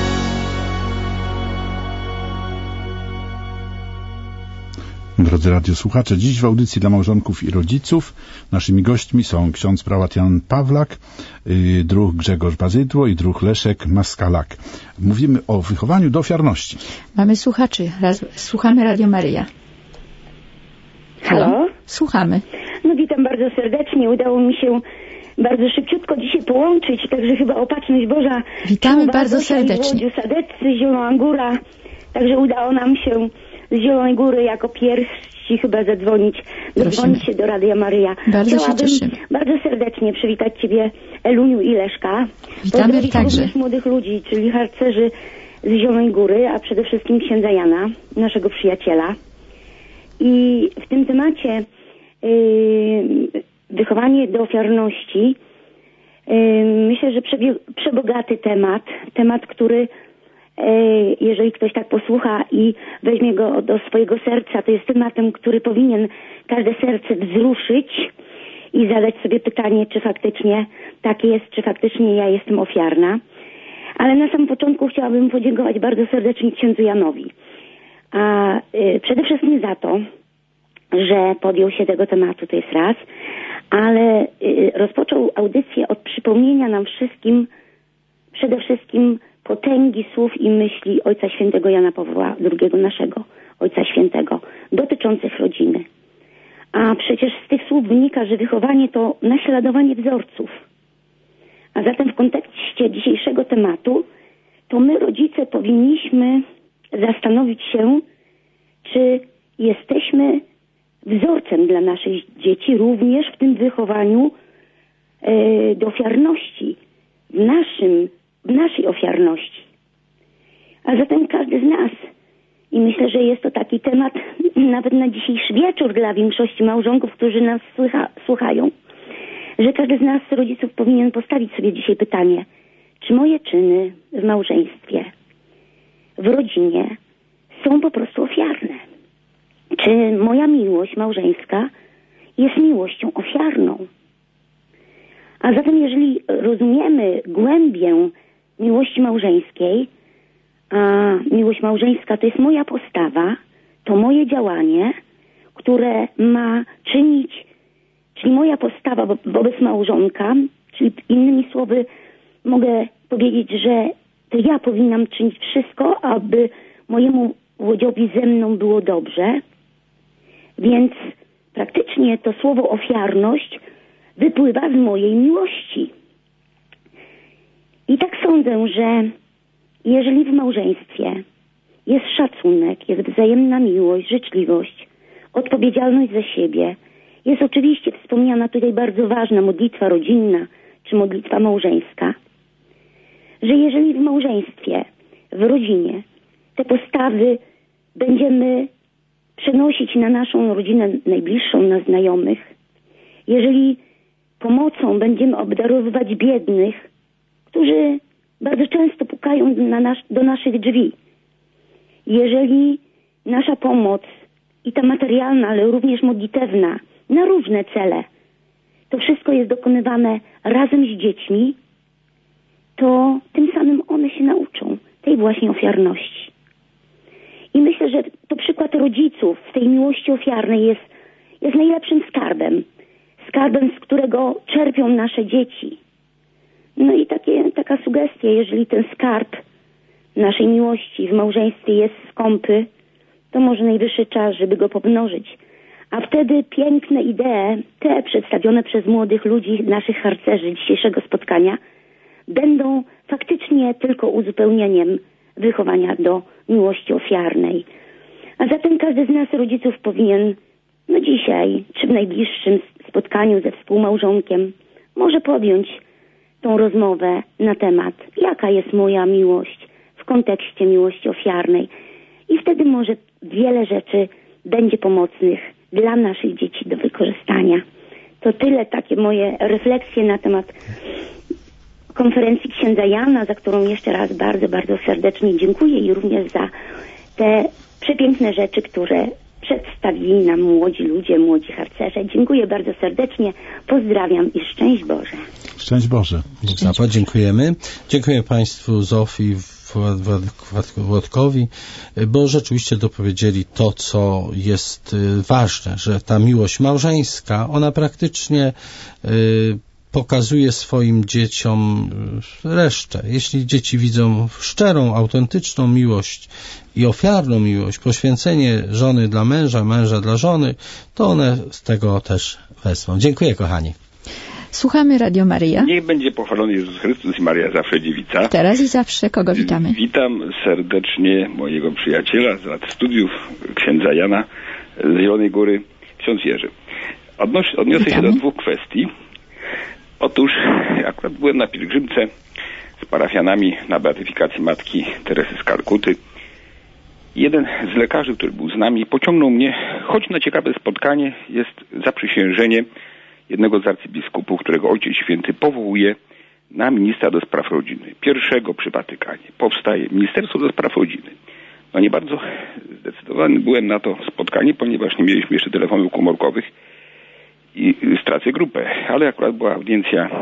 Drodzy radiosłuchacze, dziś w audycji dla małżonków i rodziców naszymi gośćmi są ksiądz prałat Jan Pawlak, druh Grzegorz Bazydło i druh Leszek Maskalak. Mówimy o wychowaniu do ofiarności. Mamy słuchaczy. Słuchamy Radio Maryja. Halo? Słuchamy. No witam bardzo serdecznie. Udało mi się bardzo szybciutko dzisiaj połączyć, także chyba Opatrzność Boża. Witamy bardzo serdecznie. Łodziu, Sadeccy, Zielona Góra, Także udało nam się z Zielonej Góry jako pierwsi chyba dodzwonić się do Radia Maryja. Bardzo się cieszymy. Bardzo serdecznie przywitać Ciebie, Eluniu i Leszka. Witamy także. Młodych ludzi, czyli harcerzy z Zielonej Góry, a przede wszystkim księdza Jana, naszego przyjaciela. I w tym temacie wychowanie do ofiarności, myślę, że przebogaty temat, który jeżeli ktoś tak posłucha i weźmie go do swojego serca, to jest tematem, który powinien każde serce wzruszyć i zadać sobie pytanie, czy faktycznie tak jest, czy faktycznie ja jestem ofiarna. Ale na samym początku chciałabym podziękować bardzo serdecznie księdzu Janowi. A przede wszystkim za to, że podjął się tego tematu, to jest raz, ale rozpoczął audycję od przypomnienia nam wszystkim przede wszystkim potęgi słów i myśli Ojca Świętego Jana Pawła II, naszego Ojca Świętego, dotyczących rodziny. A przecież z tych słów wynika, że wychowanie to naśladowanie wzorców. A zatem w kontekście dzisiejszego tematu to my, rodzice, powinniśmy zastanowić się, czy jesteśmy wzorcem dla naszych dzieci również w tym wychowaniu do ofiarności, w naszej ofiarności. A zatem każdy z nas, i myślę, że jest to taki temat nawet na dzisiejszy wieczór dla większości małżonków, którzy nas słuchają, że każdy z nas, rodziców, powinien postawić sobie dzisiaj pytanie, czy moje czyny w małżeństwie, w rodzinie są po prostu ofiarne? Czy moja miłość małżeńska jest miłością ofiarną? A zatem jeżeli rozumiemy głębię miłości małżeńskiej, a miłość małżeńska to jest moja postawa, to moje działanie, które ma czynić, czyli moja postawa wobec małżonka, czyli innymi słowy mogę powiedzieć, że to ja powinnam czynić wszystko, aby mojemu łodziowi ze mną było dobrze. Więc praktycznie to słowo ofiarność wypływa z mojej miłości. I tak sądzę, że jeżeli w małżeństwie jest szacunek, jest wzajemna miłość, życzliwość, odpowiedzialność za siebie, jest oczywiście wspomniana tutaj bardzo ważna modlitwa rodzinna czy modlitwa małżeńska, że jeżeli w małżeństwie, w rodzinie te postawy będziemy przenosić na naszą rodzinę najbliższą, na znajomych, jeżeli pomocą będziemy obdarowywać biednych, którzy bardzo często pukają do naszych drzwi, jeżeli nasza pomoc i ta materialna, ale również modlitewna na różne cele, to wszystko jest dokonywane razem z dziećmi, to tym samym one się nauczą tej właśnie ofiarności. I myślę, że to przykład rodziców w tej miłości ofiarnej jest najlepszym skarbem, z którego czerpią nasze dzieci. No i taka sugestia, jeżeli ten skarb naszej miłości w małżeństwie jest skąpy, to może najwyższy czas, żeby go pomnożyć. A wtedy piękne idee, te przedstawione przez młodych ludzi, naszych harcerzy dzisiejszego spotkania, będą faktycznie tylko uzupełnieniem wychowania do miłości ofiarnej. A zatem każdy z nas, rodziców, powinien dzisiaj, czy w najbliższym spotkaniu ze współmałżonkiem, może podjąć tą rozmowę na temat, jaka jest moja miłość w kontekście miłości ofiarnej. I wtedy może wiele rzeczy będzie pomocnych dla naszych dzieci do wykorzystania. To tyle takie moje refleksje na temat konferencji księdza Jana, za którą jeszcze raz bardzo, bardzo serdecznie dziękuję i również za te przepiękne rzeczy, które przedstawili nam młodzi ludzie, młodzi harcerze. Dziękuję bardzo serdecznie, pozdrawiam i szczęść Boże. Szczęść Boże. Dziękujemy. Dziękuję Państwu, Zofii, Włodkowi, bo rzeczywiście dopowiedzieli to, co jest ważne, że ta miłość małżeńska, ona praktycznie pokazuje swoim dzieciom resztę. Jeśli dzieci widzą szczerą, autentyczną miłość i ofiarną miłość, poświęcenie żony dla męża, męża dla żony, to one z tego też wezmą. Dziękuję, kochani. Słuchamy Radio Maryja. Niech będzie pochwalony Jezus Chrystus i Maria zawsze dziewica. Teraz i zawsze. Kogo witamy? Witam serdecznie mojego przyjaciela z lat studiów, księdza Jana z Zielonej Góry, ksiądz Jerzy. Odniosę się do dwóch kwestii. Otóż akurat byłem na pielgrzymce z parafianami na beatyfikacji Matki Teresy z Kalkuty. Jeden z lekarzy, który był z nami, pociągnął mnie, choć na ciekawe spotkanie, jest zaprzysiężenie jednego z arcybiskupów, którego Ojciec Święty powołuje na ministra do spraw rodziny. Pierwszego przy Watykanie powstaje Ministerstwo do Spraw Rodziny. No nie bardzo zdecydowany byłem na to spotkanie, ponieważ nie mieliśmy jeszcze telefonów komórkowych i stracę grupę, ale akurat była audiencja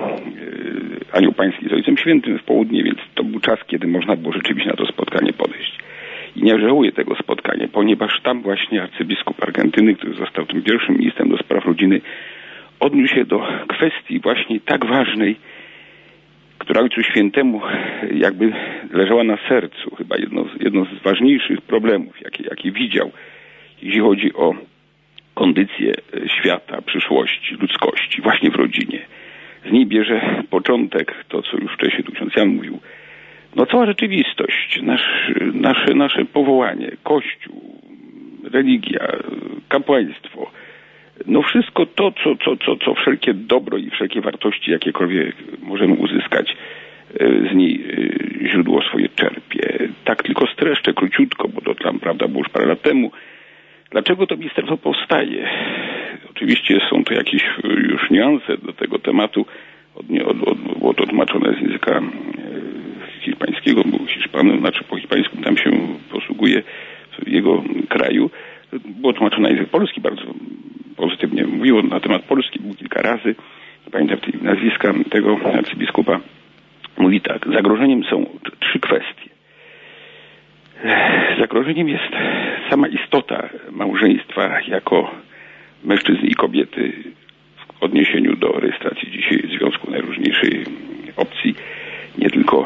Anioł Pański z Ojcem Świętym w południe, więc to był czas, kiedy można było rzeczywiście na to spotkanie podejść. I nie żałuję tego spotkania, ponieważ tam właśnie arcybiskup Argentyny, który został tym pierwszym ministrem do spraw rodziny, odniósł się do kwestii właśnie tak ważnej, która Ojcu Świętemu jakby leżała na sercu, chyba jedno z ważniejszych problemów, jakie widział, jeśli chodzi o kondycję świata, przyszłości, ludzkości, właśnie w rodzinie. Z niej bierze początek to, co już wcześniej tu ksiądz Jan mówił, no cała rzeczywistość, nasze powołanie, Kościół, religia, kapłaństwo, no wszystko to, co wszelkie dobro i wszelkie wartości, jakiekolwiek możemy uzyskać, z niej źródło swoje czerpie. Tak tylko streszczę króciutko, bo to tam, prawda, było już parę lat temu. Dlaczego to ministerstwo powstaje? Oczywiście są to jakieś już niuanse do tego tematu. Było to tłumaczone z języka hiszpańskiego, był Hiszpanem, znaczy po hiszpańsku tam się posługuje w jego kraju. Było tłumaczone na język polski, bardzo pozytywnie mówiło na temat Polski, był kilka razy. Pamiętam nazwiska tego arcybiskupa. Mówi tak, zagrożeniem są 3 kwestie. Zagrożeniem jest sama istota małżeństwa jako mężczyzny i kobiety w odniesieniu do rejestracji dzisiaj związku najróżniejszej opcji, nie tylko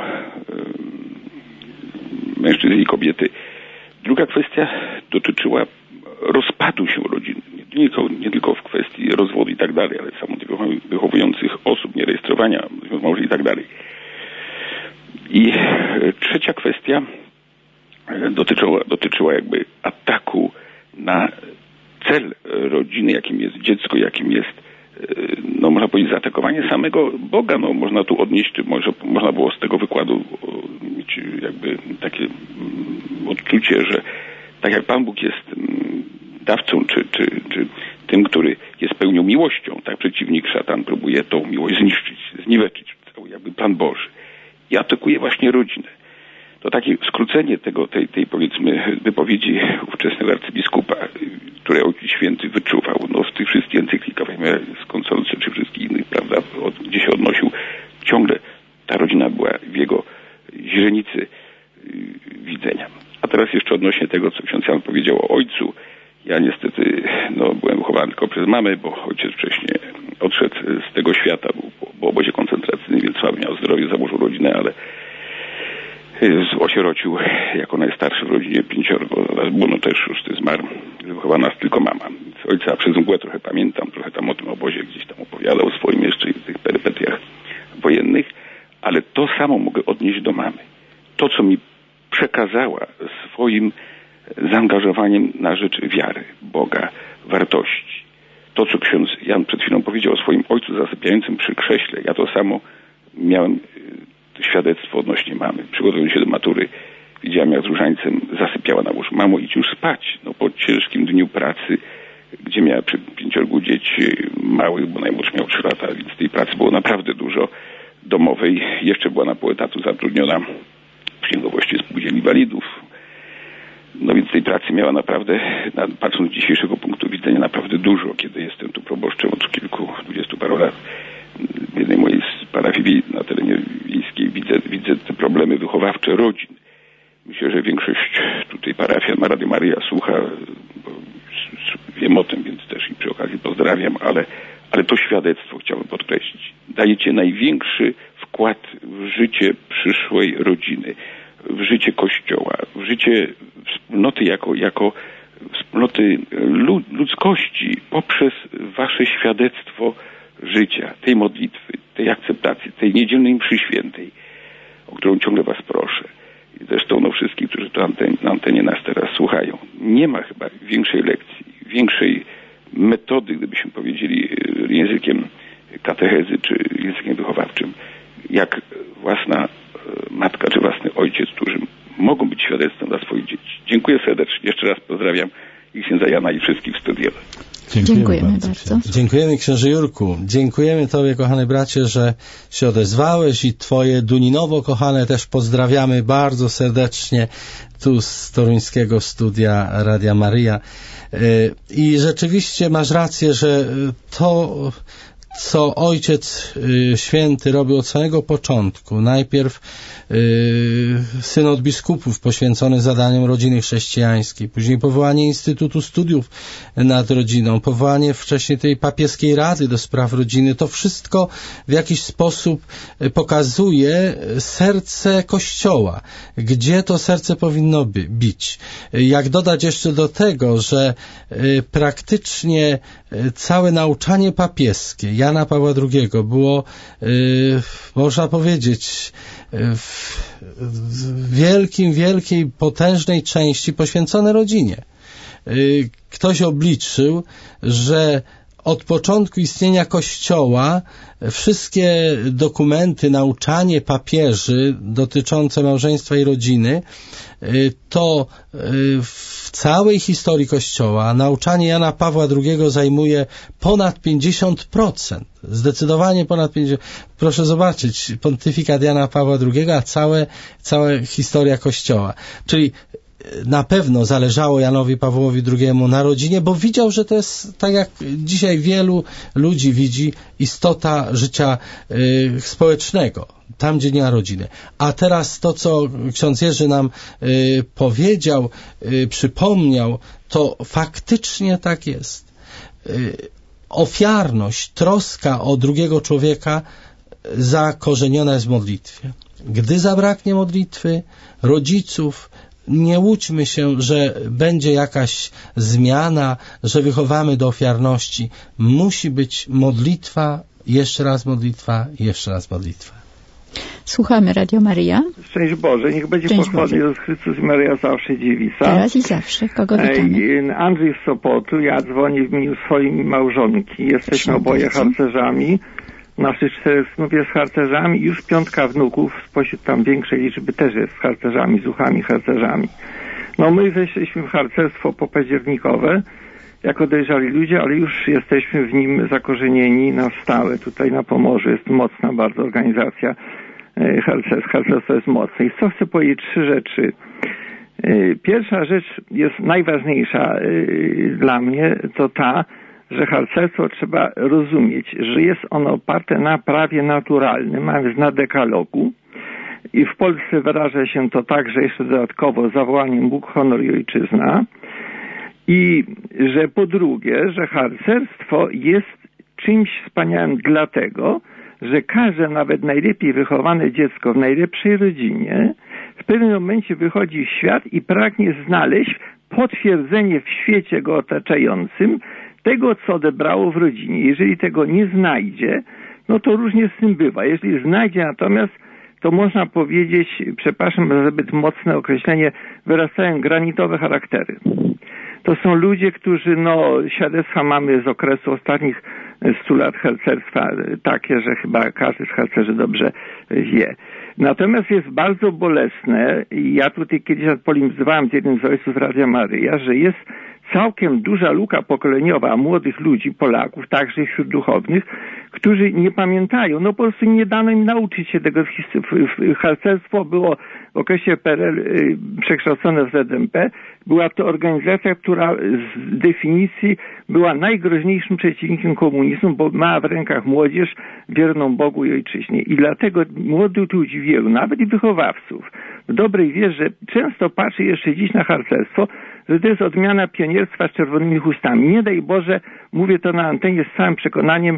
mężczyzny i kobiety. Druga kwestia dotyczyła rozpadu się rodziny, nie tylko w kwestii rozwodu i tak dalej, ale wychowujących osób, nierejestrowania małżeństw i tak dalej. I trzecia kwestia dotyczyła jakby ataku na cel rodziny, jakim jest dziecko, jakim jest, no można powiedzieć, zaatakowanie samego Boga. No można tu odnieść, można było z tego wykładu mieć jakby takie odczucie, że tak jak Pan Bóg jest dawcą, czy tym, który jest pełnią miłością, tak przeciwnik szatan próbuje tą miłość zniszczyć, zniweczyć, cały jakby plan Boży. I atakuje właśnie rodzinę. To takie skrócenie tej powiedzmy wypowiedzi ówczesnego arcybiskupa, które Ojciec Święty wyczuwał, no w tych wszystkich encyklikach, z Konsolce czy wszystkich innych, prawda, gdzie się odnosił, ciągle ta rodzina była w jego źrenicy widzenia. A teraz jeszcze odnośnie tego, co ksiądz Jan powiedział o ojcu. Ja niestety byłem wychowany tylko przez mamę, bo ojciec wcześniej odszedł z tego świata, był po obozie koncentracyjnym, więc słaby miał zdrowie, założył rodzinę, ale osierocił jako najstarszy w rodzinie 5, bo też już zmarł. Wychowała nas tylko mama. Ojca przez mgłę trochę pamiętam, trochę tam o tym obozie gdzieś tam opowiadał swoim jeszcze i tych perypetiach wojennych, ale to samo mogę odnieść do mamy. To, co mi przekazała swoim zaangażowaniem na rzecz wiary, Boga, wartości. To, co ksiądz Jan przed chwilą powiedział o swoim ojcu zasypiającym przy krześle, ja to samo miałem świadectwo odnośnie mamy. Przygotowując się do matury, widziałem, jak z różańcem zasypiała na łóżku. Mamo, idź już spać. Po ciężkim dniu pracy, gdzie miała 5 dzieci małych, bo najmłodszy miał 3 lata, więc tej pracy było naprawdę dużo domowej. Jeszcze była na pół etatu zatrudniona w księgowości spółdzielni inwalidów. No więc tej pracy miała naprawdę, patrząc z dzisiejszego punktu widzenia, naprawdę dużo, kiedy jestem tu proboszczem od 20 paru lat. W jednej mojej parafii na terenie wiejskiej widzę te problemy wychowawcze rodzin. Myślę, że większość tutaj parafian na Radio Maryja słucha, bo wiem o tym, więc też i przy okazji pozdrawiam, ale to świadectwo chciałbym podkreślić. Dajecie największy wkład w życie przyszłej rodziny, w życie Kościoła, w życie wspólnoty jako wspólnoty ludzkości poprzez wasze świadectwo życia, tej modlitwy, tej akceptacji, tej niedzielnej mszy świętej, o którą ciągle was proszę. I zresztą wszystkich, którzy tu na antenie nas teraz słuchają. Nie ma chyba większej lekcji, większej metody, gdybyśmy powiedzieli językiem katechezy czy językiem wychowawczym, jak własna matka czy własny ojciec, którzy mogą być świadectwem dla swoich dzieci. Dziękuję serdecznie. Jeszcze raz pozdrawiam i księdza Jana i wszystkich w studiu. Dziękujemy bardzo. Dziękujemy, księże Jurku. Dziękujemy tobie, kochany bracie, że się odezwałeś i twoje Duninowo kochane też pozdrawiamy bardzo serdecznie tu z toruńskiego studia Radia Maryja. I rzeczywiście masz rację, że to, co Ojciec Święty robił od samego początku. Najpierw synod biskupów poświęcony zadaniom rodziny chrześcijańskiej, później powołanie Instytutu Studiów nad Rodziną, powołanie wcześniej tej papieskiej Rady do Spraw Rodziny. To wszystko w jakiś sposób pokazuje serce Kościoła, gdzie to serce powinno bić. Jak dodać jeszcze do tego, że praktycznie całe nauczanie papieskie Jana Pawła II było, można powiedzieć, w wielkiej, potężnej części poświęcone rodzinie. Ktoś obliczył, że od początku istnienia Kościoła wszystkie dokumenty, nauczanie papieży dotyczące małżeństwa i rodziny, to w całej historii Kościoła nauczanie Jana Pawła II zajmuje ponad 50%. Zdecydowanie ponad 50%. Proszę zobaczyć, pontyfikat Jana Pawła II, a cała historia Kościoła. Czyli na pewno zależało Janowi Pawłowi II na rodzinie, bo widział, że to jest, tak jak dzisiaj wielu ludzi widzi, istota życia społecznego, tam gdzie nie ma rodziny. A teraz to, co ksiądz Jerzy nam powiedział, przypomniał, to faktycznie tak jest. Ofiarność, troska o drugiego człowieka zakorzeniona jest w modlitwie. Gdy zabraknie modlitwy, rodziców, nie łudźmy się, że będzie jakaś zmiana, że wychowamy do ofiarności. Musi być modlitwa, jeszcze raz modlitwa, jeszcze raz modlitwa. Słuchamy Radio Maryja. Szczęść Boże, niech będzie pochwalony Jezus Chrystus i Maryja zawsze dziewica. Teraz i zawsze. Kogo witamy? Andrzej z Sopotu, ja dzwonię w imieniu swojej małżonki. Jesteśmy oboje harcerzami. Naszych 4 snów jest harcerzami i już 5 wnuków, spośród tam większej liczby też jest harcerzami, zuchami harcerzami. No my weszliśmy w harcerstwo popaździernikowe jako dojrzali ludzie, ale już jesteśmy w nim zakorzenieni na stałe. Tutaj na Pomorzu jest mocna bardzo organizacja harcerstwo jest mocne. I co chcę powiedzieć, 3 rzeczy. Pierwsza rzecz jest najważniejsza dla mnie, to ta, że harcerstwo trzeba rozumieć, że jest ono oparte na prawie naturalnym, a więc na dekalogu. I w Polsce wyraża się to także jeszcze dodatkowo zawołaniem Bóg, honor i ojczyzna. I że po drugie, że harcerstwo jest czymś wspaniałym dlatego, że każde nawet najlepiej wychowane dziecko w najlepszej rodzinie w pewnym momencie wychodzi w świat i pragnie znaleźć potwierdzenie w świecie go otaczającym tego, co odebrało w rodzinie. Jeżeli tego nie znajdzie, no to różnie z tym bywa. Jeżeli znajdzie natomiast, to można powiedzieć, przepraszam za zbyt mocne określenie, wyrastają granitowe charaktery. To są ludzie, którzy, świadectwa mamy z okresu ostatnich 100 lat harcerstwa takie, że chyba każdy z harcerzy dobrze wie. Natomiast jest bardzo bolesne, i ja tutaj kiedyś polemizowałem z jednym z ojców Radia Maryja, że jest całkiem duża luka pokoleniowa młodych ludzi, Polaków, także wśród duchownych, którzy nie pamiętają, po prostu nie dano im nauczyć się tego. Harcerstwo było w okresie PRL przekształcone w ZMP. Była to organizacja, która z definicji była najgroźniejszym przeciwnikiem komunizmu, bo ma w rękach młodzież wierną Bogu i ojczyźnie. I dlatego młodych ludzi wielu, nawet i wychowawców, w dobrej wierze często patrzy jeszcze dziś na harcerstwo, że to jest odmiana pionierstwa z czerwonymi chustami. Nie daj Boże, mówię to na antenie z całym przekonaniem,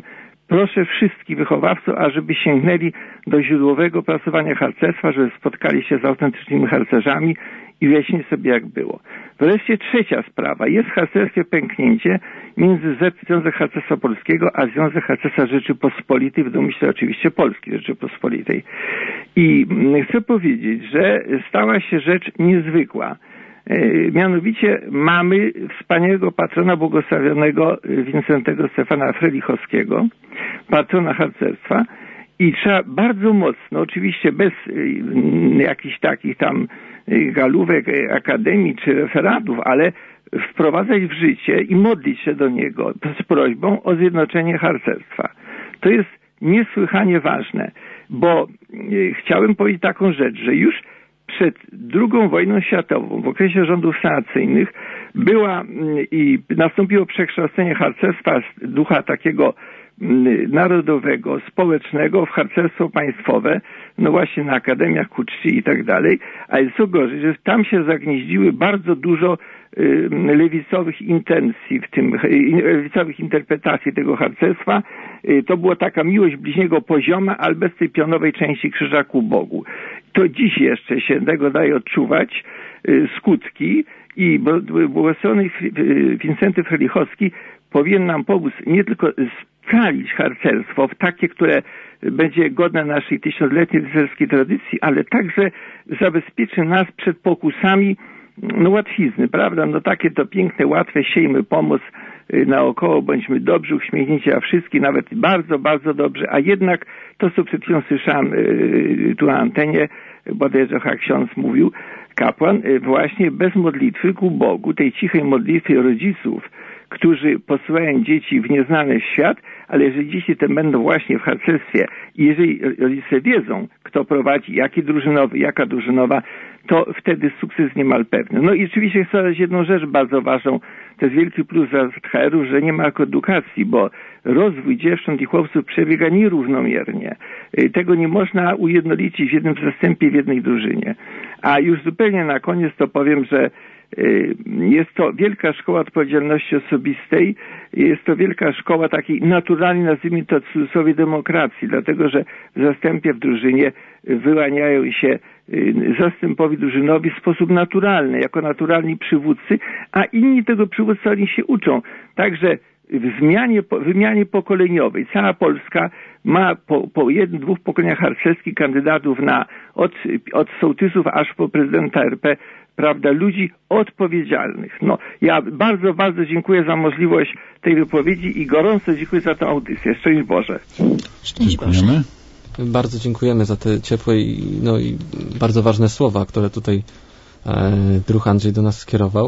proszę wszystkich wychowawców, ażeby sięgnęli do źródłowego pracowania harcerstwa, żeby spotkali się z autentycznymi harcerzami i wyjaśnili sobie, jak było. Wreszcie trzecia sprawa. Jest w harcerstwie pęknięcie między Związek Harcerstwa Polskiego a Związek Harcerstwa Rzeczypospolitej, w domyśle oczywiście Polskiej Rzeczypospolitej. I chcę powiedzieć, że stała się rzecz niezwykła. Mianowicie mamy wspaniałego patrona błogosławionego Wincentego Stefana Frelichowskiego, patrona harcerstwa, i trzeba bardzo mocno, oczywiście bez jakichś takich tam galówek akademii czy referatów, ale wprowadzać w życie i modlić się do niego z prośbą o zjednoczenie harcerstwa. To jest niesłychanie ważne, bo chciałem powiedzieć taką rzecz, że już przed II wojną światową, w okresie rządów sanacyjnych, nastąpiło przekształcenie harcerstwa z ducha takiego narodowego, społecznego w harcerstwo państwowe, no właśnie na akademiach ku czci i tak dalej, ale co gorzej, że tam się zagnieździły bardzo dużo lewicowych intencji lewicowych interpretacji tego harcerstwa. To była taka miłość bliźniego pozioma, ale bez tej pionowej części krzyża ku Bogu. To dziś jeszcze się tego daje odczuwać skutki i błogosławiony Wincenty Frelichowski powinien nam pomóc nie tylko scalić harcerstwo w takie, które będzie godne naszej tysiącletniej rycerskiej tradycji, ale także zabezpieczy nas przed pokusami łatwizny, prawda? No takie to piękne, łatwe, siejmy pomoc naokoło, bądźmy dobrzy, uśmiechnięci, a wszystkich nawet bardzo, bardzo dobrze, a jednak to, co przed chwilą słyszałem tu na antenie, bodajże jak ksiądz mówił, kapłan, właśnie bez modlitwy ku Bogu, tej cichej modlitwy rodziców, którzy posyłają dzieci w nieznany świat, ale jeżeli dzieci te będą właśnie w harcerstwie i jeżeli rodzice wiedzą, kto prowadzi, jaki drużynowy, jaka drużynowa, to wtedy sukces niemal pewny. No i oczywiście chcę dodać jedną rzecz bardzo ważną. To jest wielki plus dla ZHR-u, że nie ma edukacji, bo rozwój dziewcząt i chłopców przebiega nierównomiernie. Tego nie można ujednolicić w jednym zastępie, w jednej drużynie. A już zupełnie na koniec to powiem, że jest to wielka szkoła odpowiedzialności osobistej, jest to wielka szkoła takiej naturalnej, nazwijmy to w cudzysłowie, demokracji, dlatego że w zastępie, w drużynie wyłaniają się zastępowi drużynowi w sposób naturalny, jako naturalni przywódcy, a inni tego przywódcy oni się uczą. Także w wymianie pokoleniowej cała Polska ma po jednym, dwóch pokoleniach harcerskich kandydatów od sołtysów aż po prezydenta RP, prawda, ludzi odpowiedzialnych. No, ja bardzo, bardzo dziękuję za możliwość tej wypowiedzi i gorąco dziękuję za tę audycję. Szczęść Boże. Szczęść Boże. Bardzo dziękujemy za te ciepłe i bardzo ważne słowa, które tutaj druh Andrzej do nas skierował.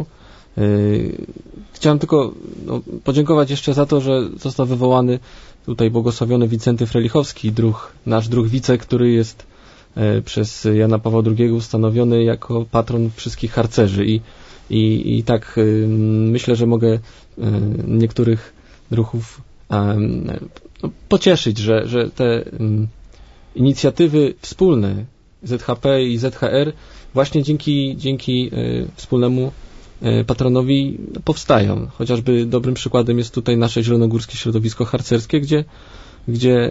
Chciałem tylko podziękować jeszcze za to, że został wywołany tutaj błogosławiony Wincenty Frelichowski, nasz druh wice, który jest przez Jana Pawła II ustanowiony jako patron wszystkich harcerzy i tak myślę, że mogę niektórych druhów pocieszyć, że te inicjatywy wspólne ZHP i ZHR właśnie dzięki wspólnemu patronowi powstają. Chociażby dobrym przykładem jest tutaj nasze zielonogórskie środowisko harcerskie, gdzie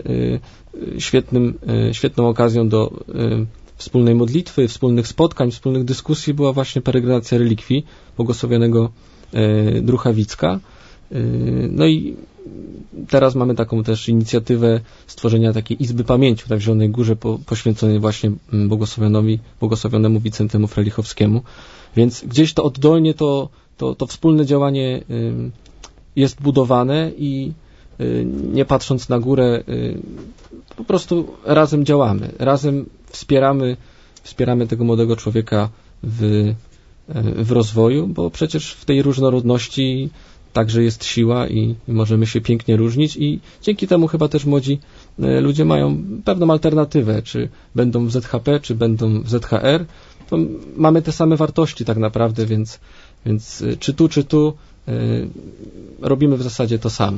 świetną okazją do wspólnej modlitwy, wspólnych spotkań, wspólnych dyskusji była właśnie peregrinacja relikwii błogosławionego druha Wicka. No i teraz mamy taką też inicjatywę stworzenia takiej Izby Pamięci w Zielonej Górze poświęconej właśnie błogosławionemu Wincentemu Frelichowskiemu. Więc gdzieś to oddolnie to wspólne działanie jest budowane i nie patrząc na górę, po prostu razem działamy, razem wspieramy tego młodego człowieka w rozwoju, bo przecież w tej różnorodności także jest siła i możemy się pięknie różnić i dzięki temu chyba też młodzi ludzie mają pewną alternatywę, czy będą w ZHP, czy będą w ZHR, to mamy te same wartości tak naprawdę, więc czy tu robimy w zasadzie to samo.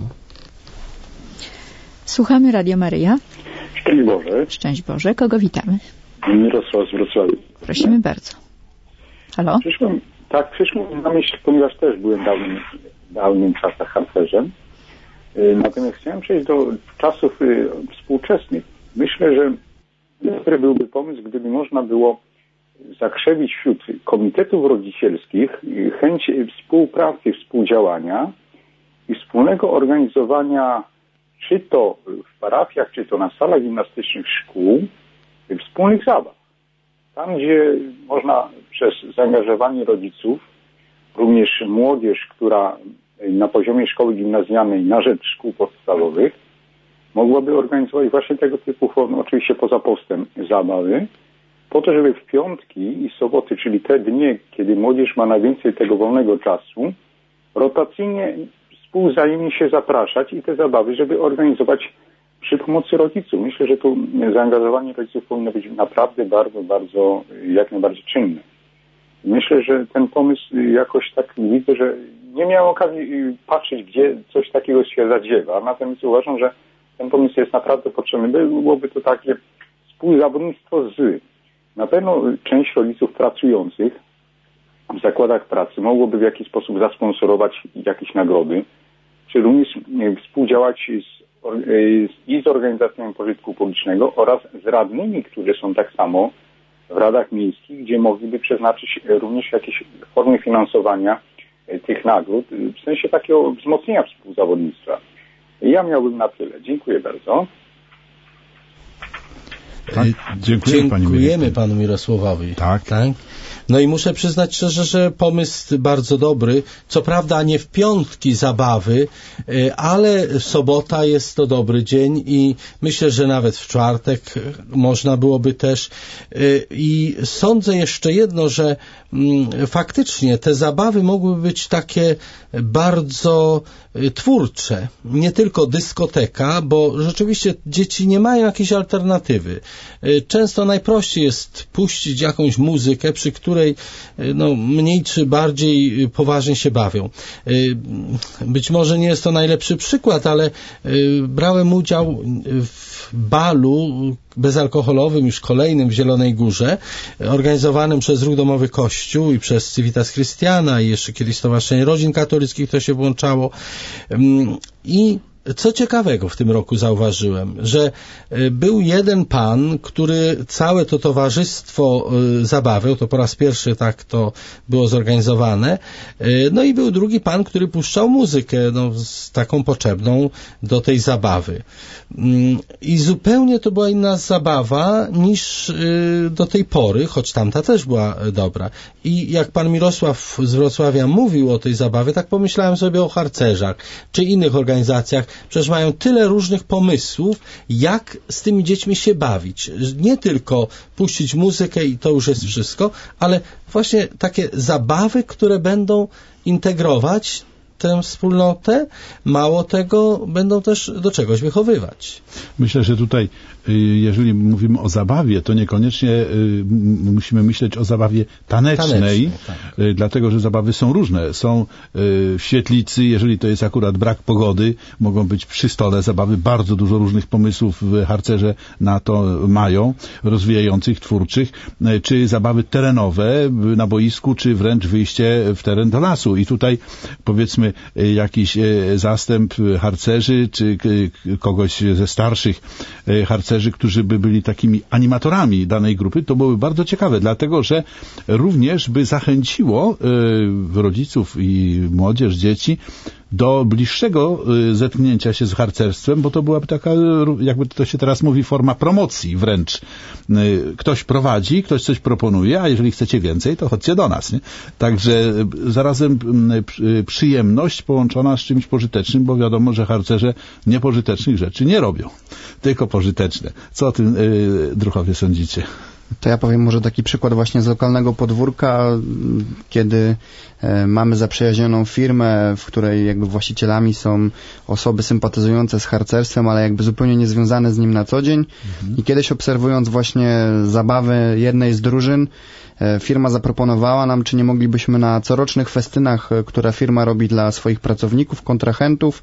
Słuchamy Radio Maryja. Szczęść Boże. Szczęść Boże. Kogo witamy? Mirosław z Wrocławia. Prosimy bardzo. Halo? Przyszło mi na myśl, ponieważ też byłem w dawnych czasach harcerzem. Natomiast chciałem przejść do czasów współczesnych. Myślę, że dobry byłby pomysł, gdyby można było zakrzewić wśród komitetów rodzicielskich chęć współpracy, współdziałania i wspólnego organizowania, czy to w parafiach, czy to na salach gimnastycznych szkół, wspólnych zabaw. Tam, gdzie można przez zaangażowanie rodziców, również młodzież, która na poziomie szkoły gimnazjalnej na rzecz szkół podstawowych mogłaby organizować właśnie tego typu formy, oczywiście poza postem, zabawy, po to, żeby w piątki i soboty, czyli te dni, kiedy młodzież ma najwięcej tego wolnego czasu, rotacyjnie współwzajemnie się zapraszać i te zabawy, żeby organizować przy pomocy rodziców. Myślę, że tu zaangażowanie rodziców powinno być naprawdę bardzo, bardzo, jak najbardziej czynne. Myślę, że ten pomysł jakoś tak widzę, że nie miałem okazji patrzeć, gdzie coś takiego się zadziewa, natomiast uważam, że ten pomysł jest naprawdę potrzebny. Byłoby to takie współzawodnictwo na pewno część rodziców pracujących w zakładach pracy mogłoby w jakiś sposób zasponsorować jakieś nagrody, czy również współdziałać z organizacjami pożytku publicznego oraz z radnymi, którzy są tak samo w radach miejskich, gdzie mogliby przeznaczyć również jakieś formy finansowania tych nagród, w sensie takiego wzmocnienia współzawodnictwa. Ja miałbym na tyle. Dziękuję bardzo. Tak, dziękujemy panu Mirosławowi. Tak. No i muszę przyznać szczerze, że pomysł bardzo dobry. Co prawda nie w piątki zabawy, ale sobota jest to dobry dzień i myślę, że nawet w czwartek można byłoby też. I sądzę jeszcze jedno, że faktycznie te zabawy mogłyby być takie bardzo twórcze. Nie tylko dyskoteka, bo rzeczywiście dzieci nie mają jakiejś alternatywy. Często najprościej jest puścić jakąś muzykę, przy której mniej czy bardziej poważnie się bawią. Być może nie jest to najlepszy przykład, ale brałem udział w balu bezalkoholowym, już kolejnym w Zielonej Górze, organizowanym przez Ruch Domowy Kościół i przez Civitas Christiana i jeszcze kiedyś Stowarzyszenie Rodzin Katolickich, to się włączało. I co ciekawego w tym roku zauważyłem, że był jeden pan, który całe to towarzystwo zabawiał, to po raz pierwszy tak to było zorganizowane, no i był drugi pan, który puszczał muzykę taką potrzebną do tej zabawy. I zupełnie to była inna zabawa niż do tej pory, choć tamta też była dobra. I jak pan Mirosław z Wrocławia mówił o tej zabawie, tak pomyślałem sobie o harcerzach, czy innych organizacjach. Przecież mają tyle różnych pomysłów, jak z tymi dziećmi się bawić. Nie tylko puścić muzykę i to już jest wszystko, ale właśnie takie zabawy, które będą integrować tę wspólnotę, mało tego, będą też do czegoś wychowywać. Myślę, że tutaj, jeżeli mówimy o zabawie, to niekoniecznie musimy myśleć o zabawie tanecznej, dlatego, że zabawy są różne. Są w świetlicy, jeżeli to jest akurat brak pogody, mogą być przy stole zabawy, bardzo dużo różnych pomysłów harcerze na to mają, rozwijających, twórczych, czy zabawy terenowe na boisku, czy wręcz wyjście w teren do lasu. I tutaj, powiedzmy, jakiś zastęp harcerzy, czy kogoś ze starszych harcerzy, którzy by byli takimi animatorami danej grupy, to byłoby bardzo ciekawe, dlatego, że również by zachęciło rodziców i młodzież, dzieci do bliższego zetknięcia się z harcerstwem, bo to byłaby taka, jakby to się teraz mówi, forma promocji wręcz. Ktoś prowadzi, ktoś coś proponuje, a jeżeli chcecie więcej, to chodźcie do nas. Nie? Także zarazem przyjemność połączona z czymś pożytecznym, bo wiadomo, że harcerze niepożytecznych rzeczy nie robią, tylko pożyteczne. Co o tym, druhowie, sądzicie? To ja powiem może taki przykład właśnie z lokalnego podwórka, kiedy mamy zaprzyjaźnioną firmę, w której jakby właścicielami są osoby sympatyzujące z harcerstwem, ale jakby zupełnie niezwiązane z nim na co dzień. I kiedyś obserwując właśnie zabawy jednej z drużyn, firma zaproponowała nam, czy nie moglibyśmy na corocznych festynach, które firma robi dla swoich pracowników, kontrahentów,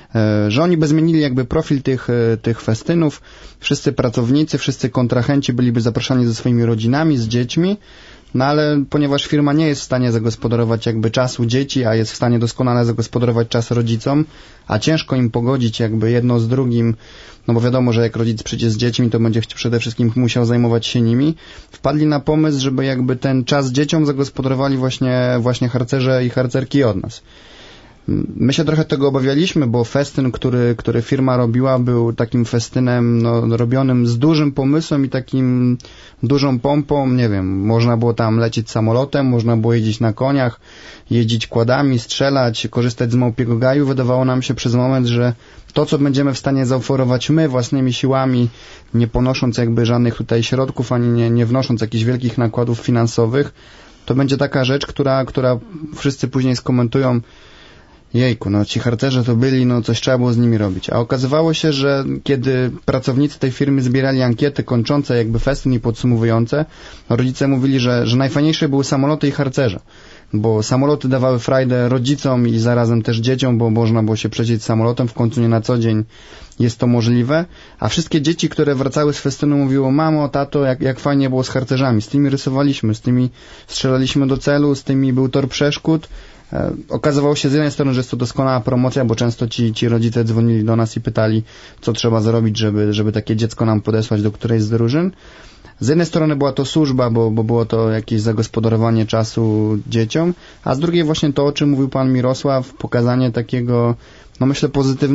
że oni by zmienili jakby profil tych festynów. Wszyscy pracownicy, wszyscy kontrahenci byliby zapraszani ze swoimi rodzinami, z dziećmi No ale ponieważ firma nie jest w stanie zagospodarować jakby czasu dzieci, a jest w stanie doskonale zagospodarować czas rodzicom, a ciężko im pogodzić jakby jedno z drugim, no bo wiadomo, że jak rodzic przyjdzie z dziećmi, to będzie przede wszystkim musiał zajmować się nimi, wpadli na pomysł, żeby jakby ten czas dzieciom zagospodarowali właśnie harcerze i harcerki od nas. My się trochę tego obawialiśmy, bo festyn, który firma robiła, był takim festynem robionym z dużym pomysłem i takim dużą pompą, nie wiem, można było tam lecieć samolotem, można było jeździć na koniach, jeździć quadami, strzelać, korzystać z małpiego gaju. Wydawało nam się przez moment, że to, co będziemy w stanie zaoferować my własnymi siłami, nie ponosząc jakby żadnych tutaj środków, ani nie wnosząc jakichś wielkich nakładów finansowych, to będzie taka rzecz, która wszyscy później skomentują: jejku, ci harcerze to byli, coś trzeba było z nimi robić. A okazywało się, że kiedy pracownicy tej firmy zbierali ankiety kończące jakby festyn i podsumowujące, rodzice mówili, że najfajniejsze były samoloty i harcerze, bo samoloty dawały frajdę rodzicom i zarazem też dzieciom, bo można było się przecieć samolotem, w końcu nie na co dzień jest to możliwe, a wszystkie dzieci, które wracały z festynu, mówiło: mamo, tato, jak fajnie było z harcerzami, z tymi rysowaliśmy, z tymi strzelaliśmy do celu, z tymi był tor przeszkód. Okazywało się z jednej strony, że jest to doskonała promocja, bo często ci rodzice dzwonili do nas i pytali, co trzeba zrobić, żeby takie dziecko nam podesłać do którejś z drużyn. Z jednej strony była to służba, bo było to jakieś zagospodarowanie czasu dzieciom, a z drugiej właśnie to, o czym mówił pan Mirosław, pokazanie takiego, myślę,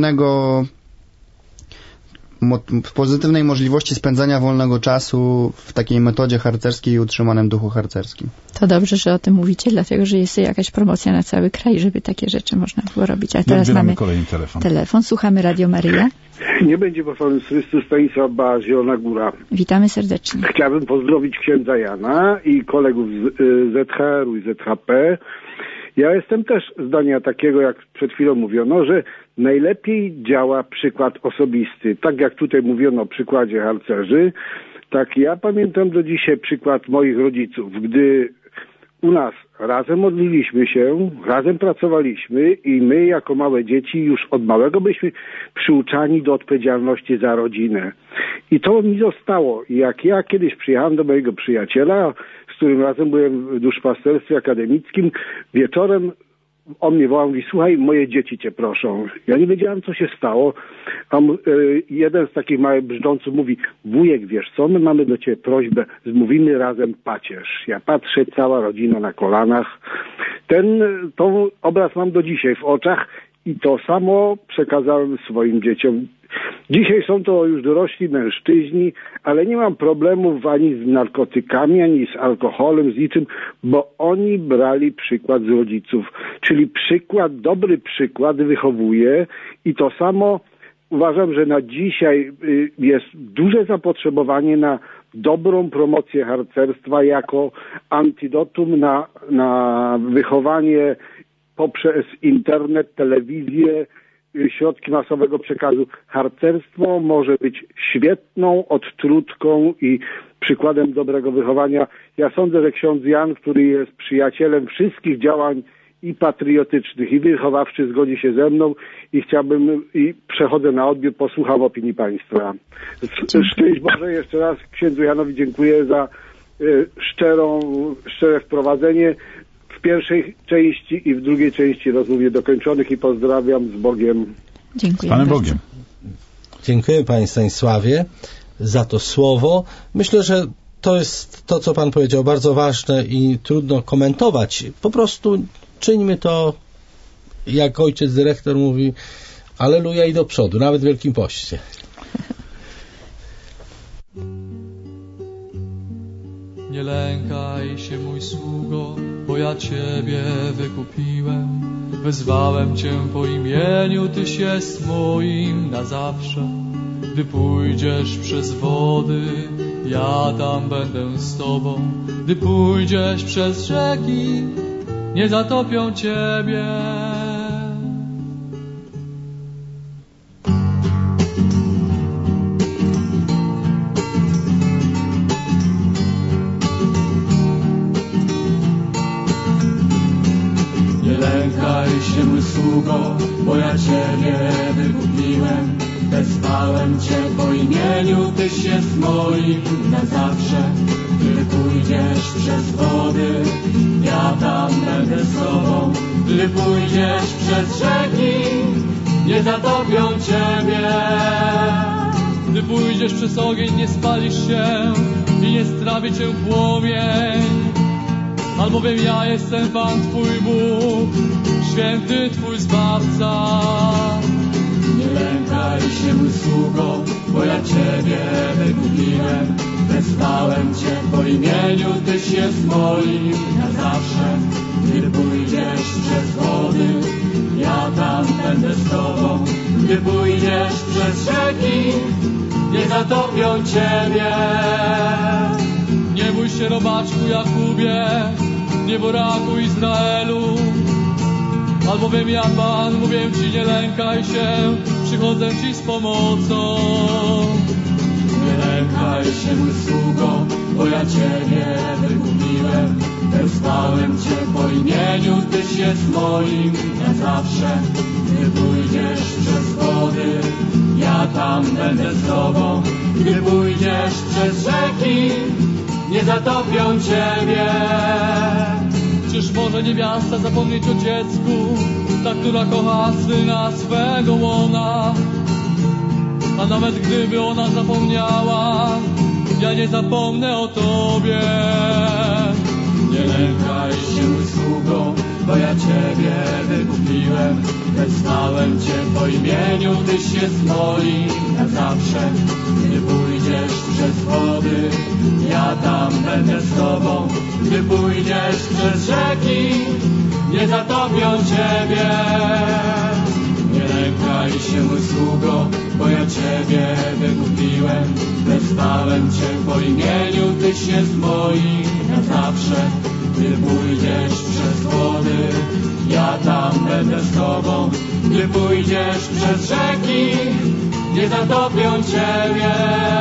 pozytywnej możliwości spędzania wolnego czasu w takiej metodzie harcerskiej i utrzymanym duchu harcerskim. To dobrze, że o tym mówicie, dlatego że jest jakaś promocja na cały kraj, żeby takie rzeczy można było robić. A teraz mamy kolejny telefon. Słuchamy Radio Maryja. Nie będzie pochwalony Chrystus, Stanisław Ba, Zielona Góra. Witamy serdecznie. Chciałbym pozdrowić księdza Jana i kolegów z ZHR-u i ZHP. Ja jestem też zdania takiego, jak przed chwilą mówiono, że najlepiej działa przykład osobisty. Tak jak tutaj mówiono o przykładzie harcerzy, tak ja pamiętam do dzisiaj przykład moich rodziców, gdy u nas razem modliliśmy się, razem pracowaliśmy i my jako małe dzieci już od małego byliśmy przyuczani do odpowiedzialności za rodzinę. I to mi zostało. Jak ja kiedyś przyjechałem do mojego przyjaciela, z którym razem byłem w duszpasterstwie akademickim, wieczorem on mnie wołał i mówi: słuchaj, moje dzieci cię proszą. Ja nie wiedziałem, co się stało. A jeden z takich małych brzdąców mówi: wujek, wiesz co, my mamy do ciebie prośbę, zmówimy razem pacierz. Ja patrzę, cała rodzina na kolanach. Ten obraz mam do dzisiaj w oczach i to samo przekazałem swoim dzieciom. Dzisiaj są to już dorośli mężczyźni, ale nie mam problemów ani z narkotykami, ani z alkoholem, z niczym, bo oni brali przykład z rodziców. Czyli dobry przykład wychowuje i to samo uważam, że na dzisiaj jest duże zapotrzebowanie na dobrą promocję harcerstwa jako antidotum na wychowanie poprzez internet, telewizję, środki masowego przekazu. Harcerstwo może być świetną odtrutką i przykładem dobrego wychowania. Ja sądzę, że ksiądz Jan, który jest przyjacielem wszystkich działań i patriotycznych, i wychowawczych, zgodzi się ze mną i przechodzę na odbiór, posłucham opinii państwa. Szczęść Boże, jeszcze raz księdzu Janowi dziękuję za szczere wprowadzenie w pierwszej części i w drugiej części rozmów niedokończonych i pozdrawiam z Bogiem. Dziękuję. Z Panem Bogiem. Dziękuję Panie Stanisławie za to słowo. Myślę, że to jest to, co Pan powiedział, bardzo ważne i trudno komentować. Po prostu czyńmy to, jak ojciec dyrektor mówi, alleluja i do przodu, nawet w Wielkim Poście. Nie lękaj się, mój sługo, bo ja Ciebie wykupiłem. Wezwałem Cię po imieniu, Tyś jest moim na zawsze. Gdy pójdziesz przez wody, ja tam będę z Tobą. Gdy pójdziesz przez rzeki, nie zatopią Ciebie. Nie lękaj się, mój sługo, bo ja Ciebie wykupiłem. Wezwałem Cię po imieniu, imieniu Tyś jest moim na zawsze. Gdy pójdziesz przez wody, ja tam będę z Tobą. Gdy pójdziesz przez rzeki, nie zatopią Ciebie. Gdy pójdziesz przez ogień, nie spalisz się i nie strawi Cię płomień. Albowiem ja jestem Pan Twój Bóg, święty Twój Zbawca. Nie lękaj się, mój sługo, bo ja Ciebie wykupiłem. Wezwałem Cię po imieniu, Tyś jest moim na zawsze. Gdy pójdziesz przez wody, ja tam będę z Tobą. Gdy pójdziesz przez rzeki, nie zatopią Ciebie. Nie bój się, robaczku Jakubie, nieboraku Izraelu, albowiem ja Pan, mówię Ci, nie lękaj się, przychodzę Ci z pomocą. Nie lękaj się, mój sługo, bo ja Ciebie wykupiłem. Wezwałem Cię po imieniu, Tyś jest moim na zawsze. Gdy pójdziesz przez wody, ja tam będę z Tobą. Gdy pójdziesz przez rzeki, nie zatopią Ciebie. Czyż może niewiasta zapomnieć o dziecku, ta, która kocha syna swego łona? A nawet gdyby ona zapomniała, ja nie zapomnę o Tobie. Nie lękaj się, mój sługo, bo ja Ciebie wykupiłem. Wezwałem Cię po imieniu, Tyś jest moim na zawsze. Gdy pójdziesz przez wody, ja tam będę z Tobą. Gdy pójdziesz przez rzeki, nie zatopią Ciebie. Nie lękaj się, mój sługo, bo ja Ciebie wykupiłem. Wezwałem Cię po imieniu, Tyś jest moim na zawsze. Gdy pójdziesz przez wody, ja tam będę z Tobą. Gdy pójdziesz przez rzeki, nie zatopią Ciebie.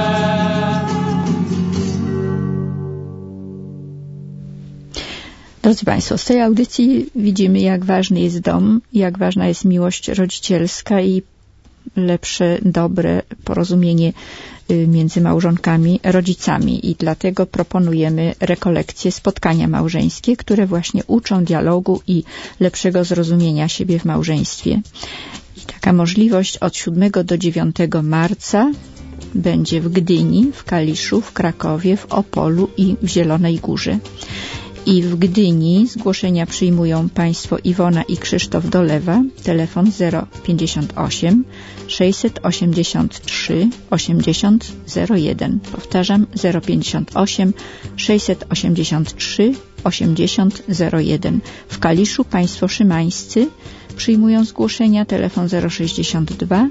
Drodzy Państwo, z tej audycji widzimy, jak ważny jest dom, jak ważna jest miłość rodzicielska i lepsze, dobre porozumienie między małżonkami, rodzicami. I dlatego proponujemy rekolekcje, spotkania małżeńskie, które właśnie uczą dialogu i lepszego zrozumienia siebie w małżeństwie. I taka możliwość od 7 do 9 marca będzie w Gdyni, w Kaliszu, w Krakowie, w Opolu i w Zielonej Górze. I w Gdyni zgłoszenia przyjmują Państwo Iwona i Krzysztof Dolewa, telefon 058 683 80 01. Powtarzam, 058 683 80 01. W Kaliszu Państwo Szymańscy przyjmują zgłoszenia, telefon 062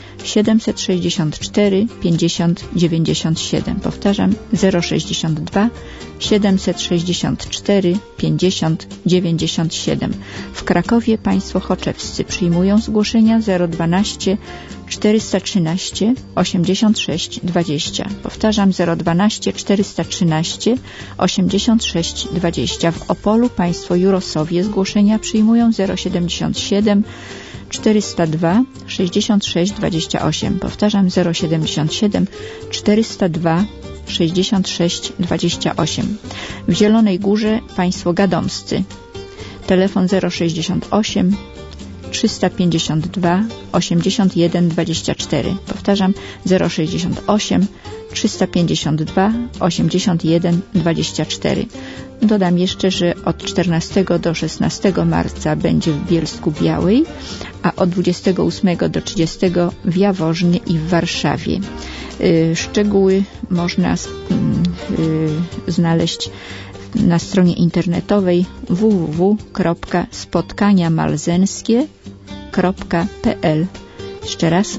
764 50 97. Powtarzam, 062 764 50 97. W Krakowie Państwo Choczewscy przyjmują zgłoszenia 012 413 86 20. Powtarzam, 012 413 86 20. W Opolu Państwo Jurosowie zgłoszenia przyjmują 077 402 66 28. Powtarzam, 077 402 66 28. W Zielonej Górze Państwo Gadomscy. Telefon 068 352 81 24. Powtarzam, 068 352 81 24. Dodam jeszcze, że od 14 do 16 marca będzie w Bielsku Białej, a od 28 do 30 w Jaworznie i w Warszawie. Szczegóły można znaleźć na stronie internetowej www.spotkaniamalzenskie.pl. Jeszcze raz,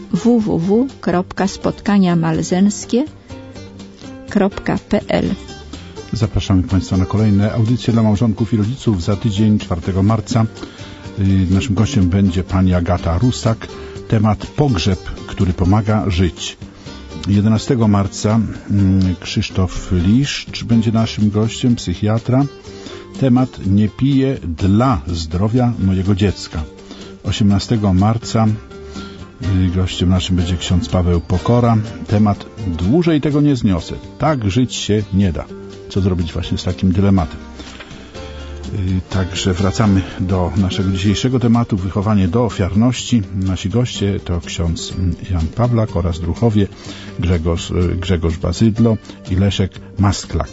www.spotkaniamalzenskie.pl. Zapraszamy Państwa na kolejne audycje dla małżonków i rodziców za tydzień, 4 marca. Naszym gościem będzie pani Agata Rusak. Temat pogrzeb, który pomaga żyć. 11 marca Krzysztof Liszcz będzie naszym gościem, psychiatra. Temat nie piję dla zdrowia mojego dziecka. 18 marca Gościem naszym będzie ksiądz Paweł Pokora. Temat: dłużej tego nie zniosę. Tak żyć się nie da. Co zrobić właśnie z takim dylematem? Także wracamy do naszego dzisiejszego tematu: wychowanie do ofiarności. Nasi goście to ksiądz Jan Pawlak oraz druhowie Grzegorz Bazydlo i Leszek Masklak.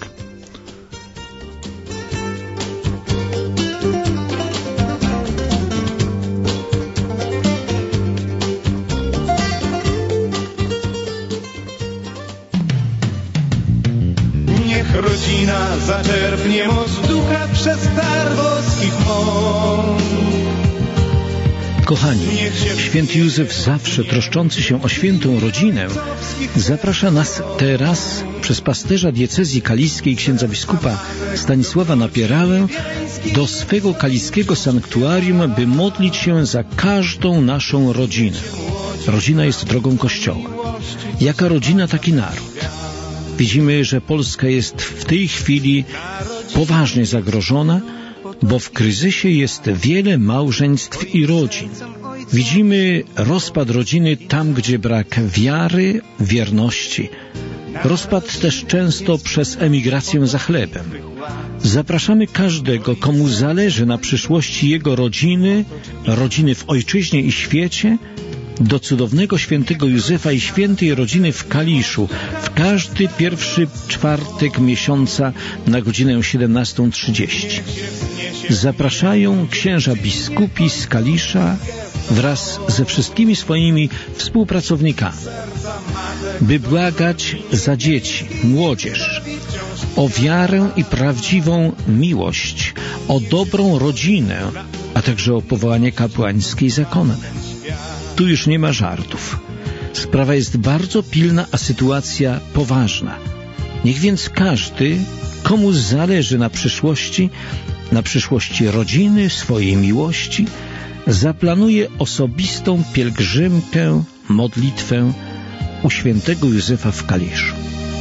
Rodzina zaczerpnie moc ducha przez dar boskich mąk. Kochani, święty Józef, zawsze troszczący się o świętą rodzinę, zaprasza nas teraz przez pasterza diecezji kaliskiej, księdza biskupa Stanisława Napierałę, do swego kaliskiego sanktuarium, by modlić się za każdą naszą rodzinę. Rodzina jest drogą Kościoła. Jaka rodzina, taki naród. Widzimy, że Polska jest w tej chwili poważnie zagrożona, bo w kryzysie jest wiele małżeństw i rodzin. Widzimy rozpad rodziny tam, gdzie brak wiary, wierności. Rozpad też często przez emigrację za chlebem. Zapraszamy każdego, komu zależy na przyszłości jego rodziny w ojczyźnie i świecie, do cudownego świętego Józefa i świętej rodziny w Kaliszu w każdy pierwszy czwartek miesiąca na godzinę 17:30. Zapraszają księża biskupi z Kalisza wraz ze wszystkimi swoimi współpracownikami, by błagać za dzieci, młodzież, o wiarę i prawdziwą miłość, o dobrą rodzinę, a także o powołanie kapłańskie i zakonne. Tu już nie ma żartów. Sprawa jest bardzo pilna, a sytuacja poważna. Niech więc każdy, komu zależy na przyszłości rodziny, swojej miłości, zaplanuje osobistą pielgrzymkę, modlitwę u świętego Józefa w Kaliszu.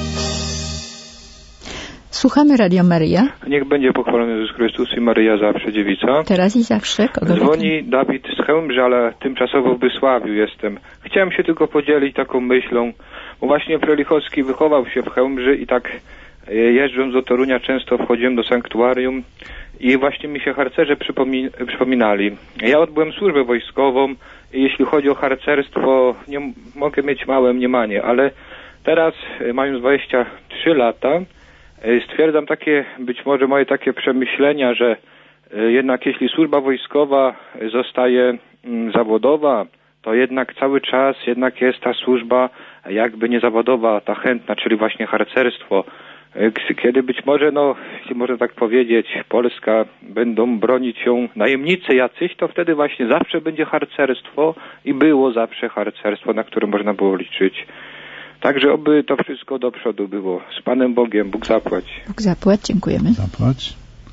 Słuchamy Radio Maryja. Niech będzie pochwalony Jezus Chrystus i Maryja zawsze dziewica. Teraz i zawsze. Dzwoni Dawid z Chełmży, ale tymczasowo w Bysławiu jestem. Chciałem się tylko podzielić taką myślą, bo właśnie Frelichowski wychował się w Chełmży i tak jeżdżąc do Torunia często wchodziłem do sanktuarium i właśnie mi się harcerze przypominali. Ja odbyłem służbę wojskową i jeśli chodzi o harcerstwo, nie mogę mieć małe mniemanie, ale teraz, mając 23 lata, stwierdzam takie, być może moje takie przemyślenia, że jednak jeśli służba wojskowa zostaje zawodowa, to jednak cały czas jednak jest ta służba jakby niezawodowa, ta chętna, czyli właśnie harcerstwo. Kiedy być może, jeśli można tak powiedzieć, Polska będą bronić ją najemnicy jacyś, to wtedy właśnie zawsze będzie harcerstwo i było zawsze harcerstwo, na które można było liczyć. Także oby to wszystko do przodu było. Z Panem Bogiem. Bóg zapłać. Bóg zapłać. Dziękujemy. Zapłać.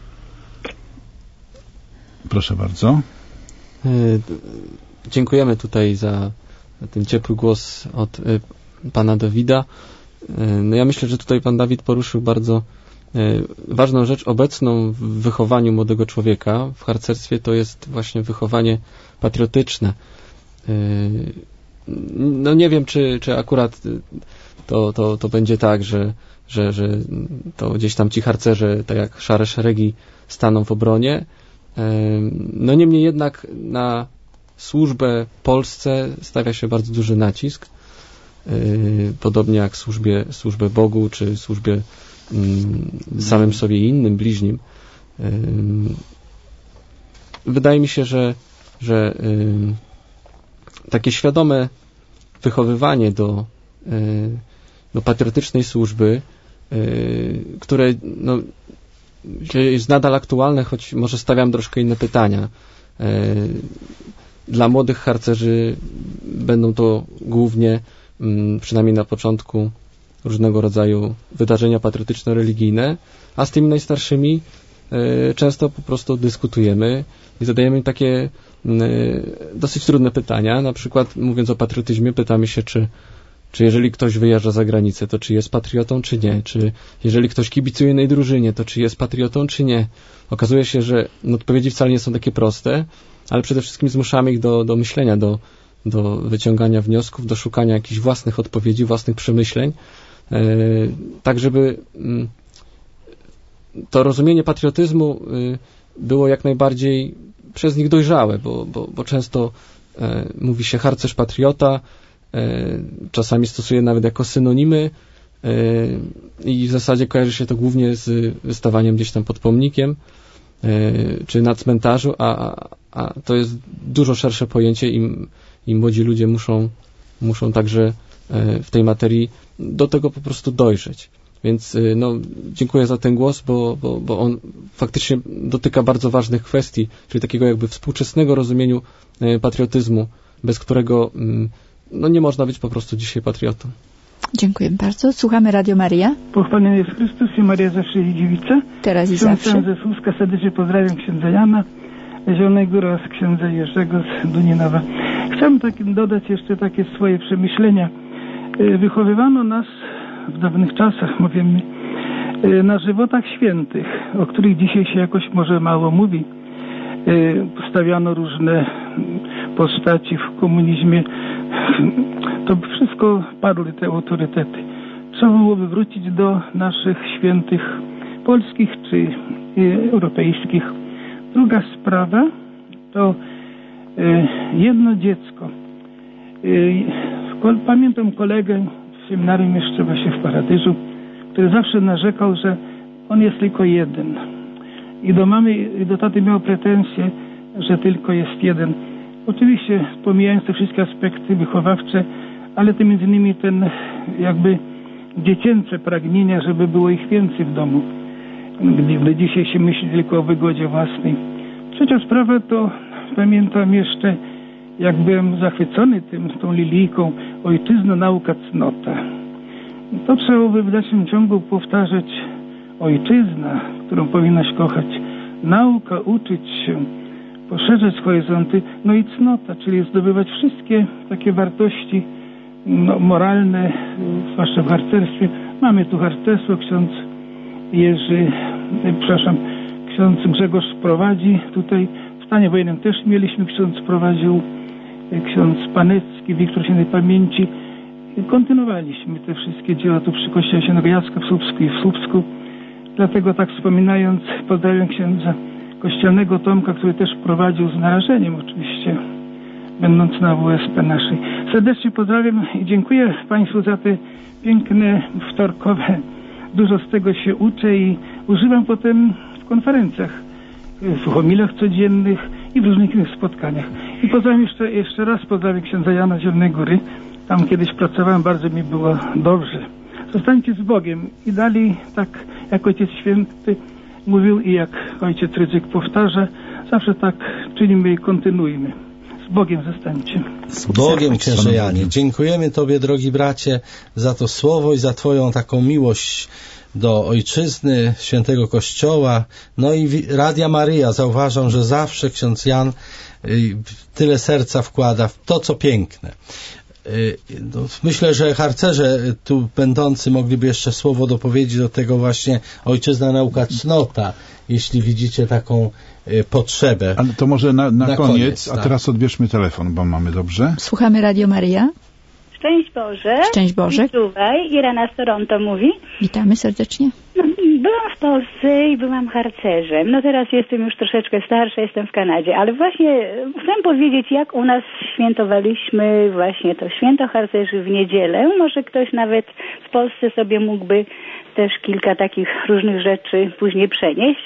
Proszę bardzo. Dziękujemy tutaj za ten ciepły głos od pana Dawida. Ja myślę, że tutaj pan Dawid poruszył bardzo ważną rzecz obecną w wychowaniu młodego człowieka w harcerstwie, to jest właśnie wychowanie patriotyczne. Nie wiem, czy akurat to będzie tak, że to gdzieś tam ci harcerze, tak jak szare szeregi, staną w obronie. Niemniej jednak na służbę Polsce stawia się bardzo duży nacisk. Podobnie jak służbę Bogu, czy służbie samym sobie i innym bliźnim. Wydaje mi się, że takie świadome wychowywanie do patriotycznej służby, które jest nadal aktualne, choć może stawiam troszkę inne pytania. Dla młodych harcerzy będą to głównie, przynajmniej na początku, różnego rodzaju wydarzenia patriotyczno-religijne, a z tymi najstarszymi często po prostu dyskutujemy i zadajemy takie dosyć trudne pytania. Na przykład, mówiąc o patriotyzmie, pytamy się, czy jeżeli ktoś wyjeżdża za granicę, to czy jest patriotą, czy nie? Czy jeżeli ktoś kibicuje innej drużynie, to czy jest patriotą, czy nie? Okazuje się, że odpowiedzi wcale nie są takie proste, ale przede wszystkim zmuszamy ich do myślenia, do wyciągania wniosków, do szukania jakichś własnych odpowiedzi, własnych przemyśleń, tak żeby to rozumienie patriotyzmu było jak najbardziej przez nich dojrzałe, bo często mówi się harcerz patriota, czasami stosuje nawet jako synonimy i w zasadzie kojarzy się to głównie z wystawaniem gdzieś tam pod pomnikiem czy na cmentarzu, a to jest dużo szersze pojęcie i młodzi ludzie muszą także w tej materii do tego po prostu dojrzeć. Więc dziękuję za ten głos, bo on faktycznie dotyka bardzo ważnych kwestii, czyli takiego jakby współczesnego rozumieniu patriotyzmu, bez którego nie można być po prostu dzisiaj patriotą. Dziękuję bardzo. Słuchamy Radio Maria. Pochwalony jest Chrystus i Maria zawsze i dziewica. Teraz i zawsze. Ksiądz ze Słupska serdecznie pozdrawiam księdza Jana z Zielonej Góry oraz księdza Jerzego z Duninowa. Chciałbym dodać jeszcze takie swoje przemyślenia. Wychowywano nas w dawnych czasach, mówimy, na żywotach świętych, o których dzisiaj się jakoś może mało mówi. Stawiano różne postaci w komunizmie. To wszystko padły te autorytety. Trzeba byłoby wrócić do naszych świętych polskich czy europejskich. Druga sprawa to jedno dziecko. Pamiętam kolegę w seminarium jeszcze właśnie w Paradyżu, który zawsze narzekał, że on jest tylko jeden. I do mamy i do taty miał pretensje, że tylko jest jeden. Oczywiście pomijając te wszystkie aspekty wychowawcze, ale to między innymi ten jakby dziecięce pragnienia, żeby było ich więcej w domu. Gdy dzisiaj się myśli tylko o wygodzie własnej. Trzecia sprawa to pamiętam jeszcze, jak byłem zachwycony tą lilijką ojczyzna, nauka, cnota. To trzeba by w dalszym ciągu powtarzać ojczyzna, którą powinnaś kochać. Nauka, uczyć się, poszerzać horyzonty, i cnota, czyli zdobywać wszystkie takie wartości moralne, zwłaszcza w harcerstwie. Mamy tu harcerstwo, ksiądz Grzegorz prowadzi tutaj. W stanie wojennym też mieliśmy, ksiądz prowadził, ksiądz Panecki, Wiktor Świętej Pamięci. Kontynuowaliśmy te wszystkie dzieła tu przy kościele Świętego Jacka w Słupsku i w Słupsku. Dlatego tak wspominając, pozdrawiam księdza kościelnego Tomka, który też prowadził z narażeniem oczywiście, będąc na WSP naszej. Serdecznie pozdrawiam i dziękuję Państwu za te piękne wtorkowe. Dużo z tego się uczę i używam potem w konferencjach, w homiliach codziennych i w różnych innych spotkaniach. I pozdrawiam jeszcze raz, pozdrawiam księdza Jana z Zielonej Góry. Tam kiedyś pracowałem, bardzo mi było dobrze. Zostańcie z Bogiem i dalej, tak jak Ojciec Święty mówił i jak Ojciec Rydzyk powtarza, zawsze tak czynimy i kontynuujmy. Z Bogiem zostańcie. Z Bogiem, księże Janie. Dziękujemy Tobie, drogi bracie, za to słowo i za Twoją taką miłość do Ojczyzny, Świętego Kościoła, i Radia Maryja. Zauważam, że zawsze ksiądz Jan tyle serca wkłada w to, co piękne. Myślę, że harcerze tu będący mogliby jeszcze słowo dopowiedzieć do tego właśnie ojczyzna, nauka, cnota, jeśli widzicie taką potrzebę. Ale to może na koniec, a teraz odbierzmy telefon, bo mamy dobrze. Słuchamy Radio Maria. Szczęść Boże. Szczęść Boże. Czuwaj, Irena z Toronto mówi. Witamy serdecznie. Byłam w Polsce i byłam harcerzem. Teraz jestem już troszeczkę starsza, jestem w Kanadzie, ale właśnie chcę powiedzieć, jak u nas świętowaliśmy właśnie to święto harcerzy w niedzielę. Może ktoś nawet w Polsce sobie mógłby też kilka takich różnych rzeczy później przenieść.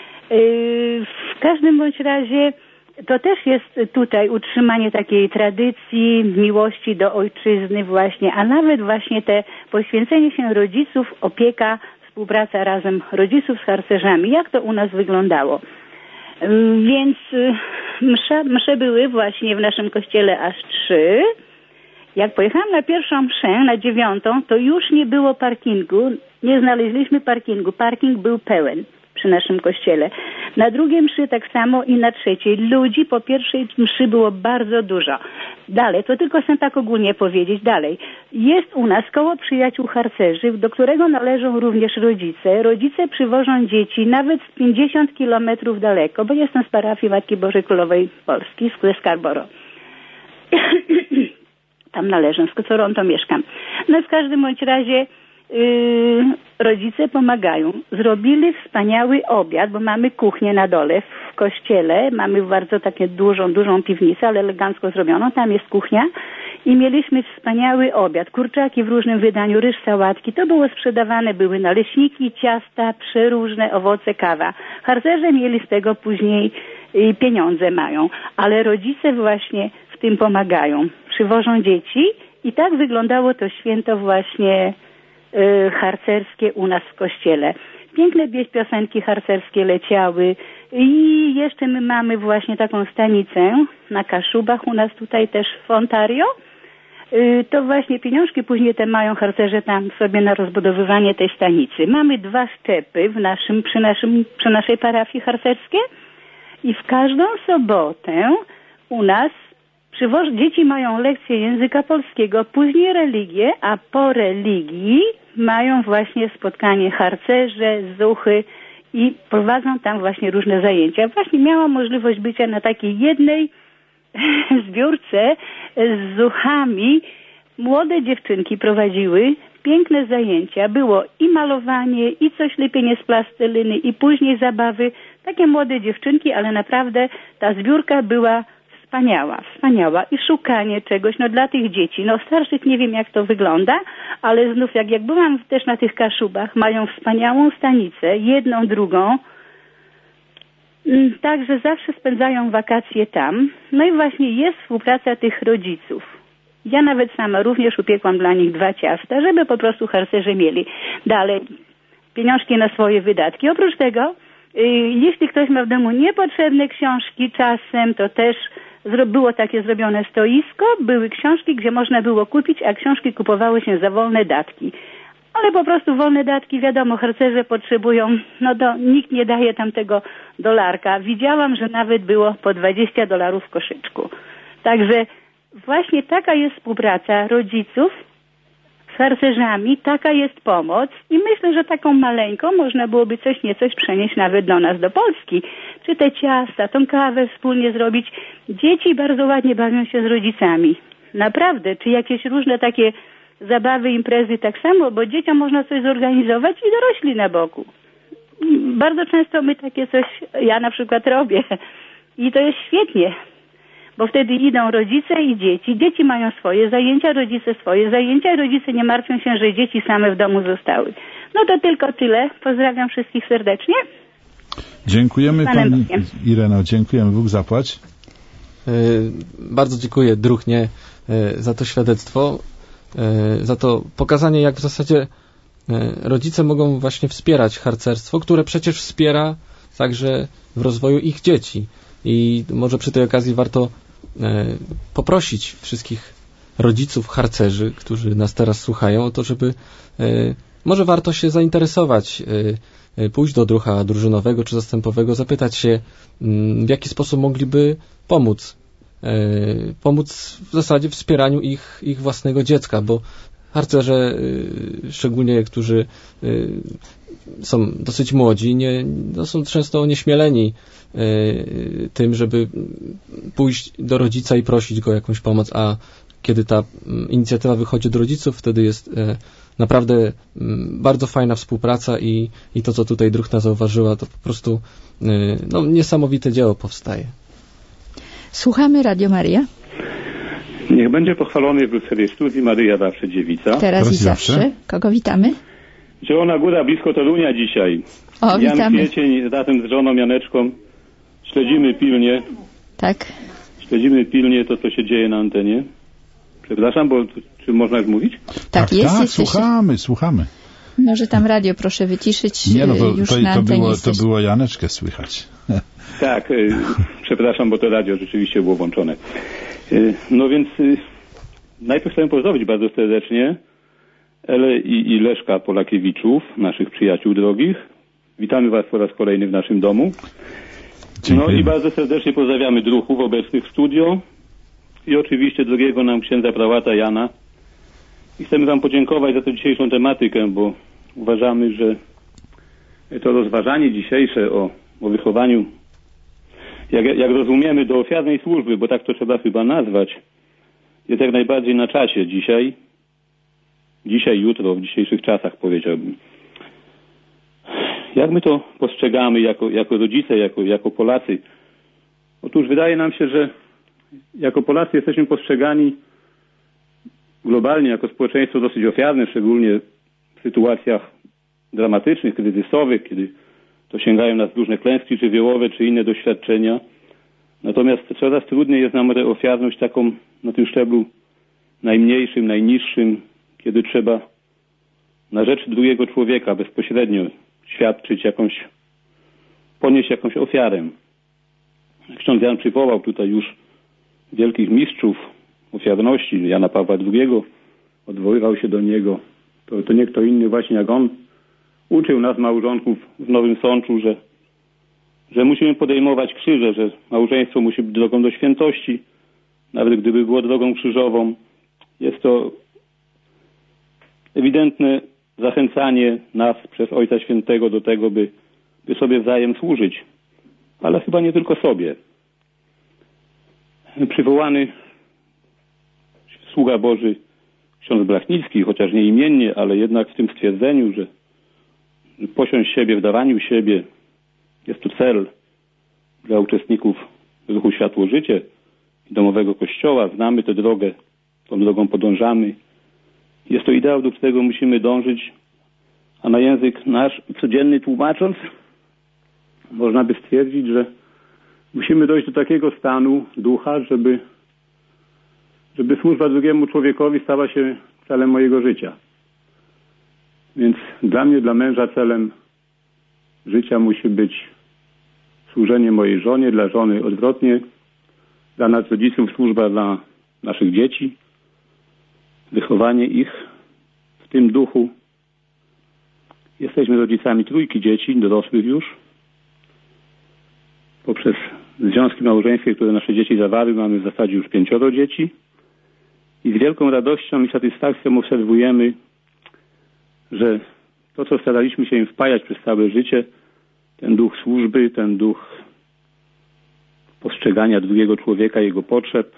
W każdym bądź razie to też jest tutaj utrzymanie takiej tradycji, miłości do ojczyzny właśnie, a nawet właśnie te poświęcenie się rodziców, opieka, współpraca razem rodziców z harcerzami. Jak to u nas wyglądało? Więc msze były właśnie w naszym kościele aż 3. Jak pojechałam na pierwszą mszę, na 9, to już nie było parkingu, nie znaleźliśmy parkingu. Parking był pełen przy naszym kościele. Na drugiej mszy tak samo i na trzeciej. Ludzi po pierwszej mszy było bardzo dużo. Dalej, to tylko chcę tak ogólnie powiedzieć. Dalej, jest u nas koło przyjaciół harcerzy, do którego należą również rodzice. Rodzice przywożą dzieci nawet z 50 kilometrów daleko, bo jestem z parafii Matki Bożej Królowej Polski, z Scarborough. Tam należę, w Kocoronto mieszkam. No w każdym bądź razie rodzice pomagają. Zrobili wspaniały obiad, bo mamy kuchnię na dole w kościele. Mamy bardzo takie dużą piwnicę, ale elegancko zrobioną. Tam jest kuchnia. I mieliśmy wspaniały obiad. Kurczaki w różnym wydaniu, ryż, sałatki. To było sprzedawane, były naleśniki, ciasta, przeróżne owoce, kawa. Harcerze mieli z tego później pieniądze mają. Ale rodzice właśnie w tym pomagają. Przywożą dzieci i tak wyglądało to święto właśnie harcerskie u nas w kościele. Piękne piosenki harcerskie leciały i jeszcze my mamy właśnie taką stanicę na Kaszubach, u nas tutaj też w Ontario. To właśnie pieniążki później te mają harcerze tam sobie na rozbudowywanie tej stanicy. Mamy 2 szczepy przy naszej parafii harcerskiej i w każdą sobotę u nas dzieci mają lekcje języka polskiego, później religię, a po religii mają właśnie spotkanie harcerze, zuchy i prowadzą tam właśnie różne zajęcia. Właśnie miałam możliwość bycia na takiej jednej zbiórce z zuchami. Młode dziewczynki prowadziły piękne zajęcia. Było i malowanie, i coś lepienie z plasteliny, i później zabawy. Takie młode dziewczynki, ale naprawdę ta zbiórka była wspaniała i szukanie czegoś, dla tych dzieci. Starszych nie wiem jak to wygląda, ale znów jak byłam też na tych Kaszubach, mają wspaniałą stanicę, jedną, drugą, także zawsze spędzają wakacje tam. No i właśnie jest współpraca tych rodziców. Ja nawet sama również upiekłam dla nich 2 ciasta, żeby po prostu harcerze mieli dalej pieniążki na swoje wydatki. Oprócz tego, jeśli ktoś ma w domu niepotrzebne książki czasem, to też było takie zrobione stoisko, były książki, gdzie można było kupić, a książki kupowały się za wolne datki. Ale po prostu wolne datki, wiadomo, harcerze potrzebują, nikt nie daje tam tego dolarka. Widziałam, że nawet było po $20 w koszyczku. Także właśnie taka jest współpraca rodziców z harcerzami, taka jest pomoc i myślę, że taką maleńką można byłoby coś niecoś przenieść nawet do nas, do Polski. Czy te ciasta, tą kawę wspólnie zrobić. Dzieci bardzo ładnie bawią się z rodzicami. Naprawdę, czy jakieś różne takie zabawy, imprezy tak samo, bo dzieciom można coś zorganizować i dorośli na boku. Bardzo często my takie coś, ja na przykład robię i to jest świetnie, bo wtedy idą rodzice i dzieci. Dzieci mają swoje zajęcia, rodzice swoje zajęcia i rodzice nie martwią się, że dzieci same w domu zostały. To tylko tyle. Pozdrawiam wszystkich serdecznie. Dziękujemy Pani Ireno, dziękujemy. Bóg zapłać. Bardzo dziękuję druhnie za to świadectwo, za to pokazanie, jak w zasadzie rodzice mogą właśnie wspierać harcerstwo, które przecież wspiera także w rozwoju ich dzieci. I może przy tej okazji warto poprosić wszystkich rodziców harcerzy, którzy nas teraz słuchają, o to, żeby może warto się zainteresować, pójść do druha drużynowego czy zastępowego, zapytać się, w jaki sposób mogliby pomóc w zasadzie w wspieraniu ich własnego dziecka, bo harcerze, szczególnie którzy są dosyć młodzi, są często onieśmieleni tym, żeby pójść do rodzica i prosić go o jakąś pomoc, a kiedy ta inicjatywa wychodzi do rodziców, wtedy jest naprawdę bardzo fajna współpraca i to, co tutaj druhna zauważyła, to po prostu niesamowite dzieło powstaje. Słuchamy Radio Maria. Niech będzie pochwalony w Brukseli Studii Maryja Zawsze Dziewica. Teraz i zawsze. Kogo witamy? Zielona Góra blisko Torunia dzisiaj. O, Jan witamy. Kwiecień razem z żoną Janeczką. Śledzimy pilnie. Tak. Śledzimy pilnie to, co się dzieje na antenie. Przepraszam, bo czy można już mówić? Tak, jest. Słuchamy. Może tam radio proszę wyciszyć. Nie, już na antenie to było Janeczkę słychać. Tak, przepraszam, bo to radio rzeczywiście było włączone. No więc najpierw chcę pozdrowić bardzo serdecznie Elę i Leszka Polakiewiczów, naszych przyjaciół drogich. Witamy Was po raz kolejny w naszym domu. Dziękujemy. No i bardzo serdecznie pozdrawiamy druhów obecnych w studio i oczywiście drogiego nam księdza prałata Jana. I chcemy Wam podziękować za tę dzisiejszą tematykę, bo uważamy, że to rozważanie dzisiejsze o wychowaniu, jak rozumiemy, do ofiarnej służby, bo tak to trzeba chyba nazwać, jest jak najbardziej na czasie dzisiaj, jutro, w dzisiejszych czasach, powiedziałbym. Jak my to postrzegamy jako rodzice, jako Polacy? Otóż wydaje nam się, że jako Polacy jesteśmy postrzegani globalnie jako społeczeństwo dosyć ofiarne, szczególnie w sytuacjach dramatycznych, kryzysowych, kiedy to sięgają nas różne klęski żywiołowe czy inne doświadczenia. Natomiast coraz trudniej jest nam tę ofiarność taką na tym szczeblu najmniejszym, najniższym, kiedy trzeba na rzecz drugiego człowieka bezpośrednio świadczyć ponieść jakąś ofiarę. Ksiądz Jan przywołał tutaj już wielkich mistrzów ofiarności, Jana Pawła II, odwoływał się do niego. To nie kto inny właśnie jak on uczył nas małżonków w Nowym Sączu, że musimy podejmować krzyże, że małżeństwo musi być drogą do świętości, nawet gdyby było drogą krzyżową. Jest to ewidentne zachęcanie nas przez Ojca Świętego do tego, by sobie wzajem służyć, ale chyba nie tylko sobie. Przywołany sługa Boży ksiądz Blachnicki, chociaż nie imiennie, ale jednak w tym stwierdzeniu, że posiąść siebie w dawaniu siebie jest to cel dla uczestników ruchu Światło Życie i domowego kościoła. Znamy tę drogę, tą drogą podążamy. Jest to ideał, do którego musimy dążyć, a na język nasz codzienny tłumacząc, można by stwierdzić, że musimy dojść do takiego stanu ducha, żeby służba drugiemu człowiekowi stała się celem mojego życia. Więc dla mnie, dla męża celem życia musi być służenie mojej żonie, dla żony odwrotnie, dla nas rodziców służba dla naszych dzieci, wychowanie ich w tym duchu. Jesteśmy rodzicami trójki dzieci, dorosłych już. Poprzez związki małżeńskie, które nasze dzieci zawarły, mamy w zasadzie już 5 dzieci. I z wielką radością i satysfakcją obserwujemy, że to, co staraliśmy się im wpajać przez całe życie, ten duch służby, ten duch postrzegania drugiego człowieka, jego potrzeb,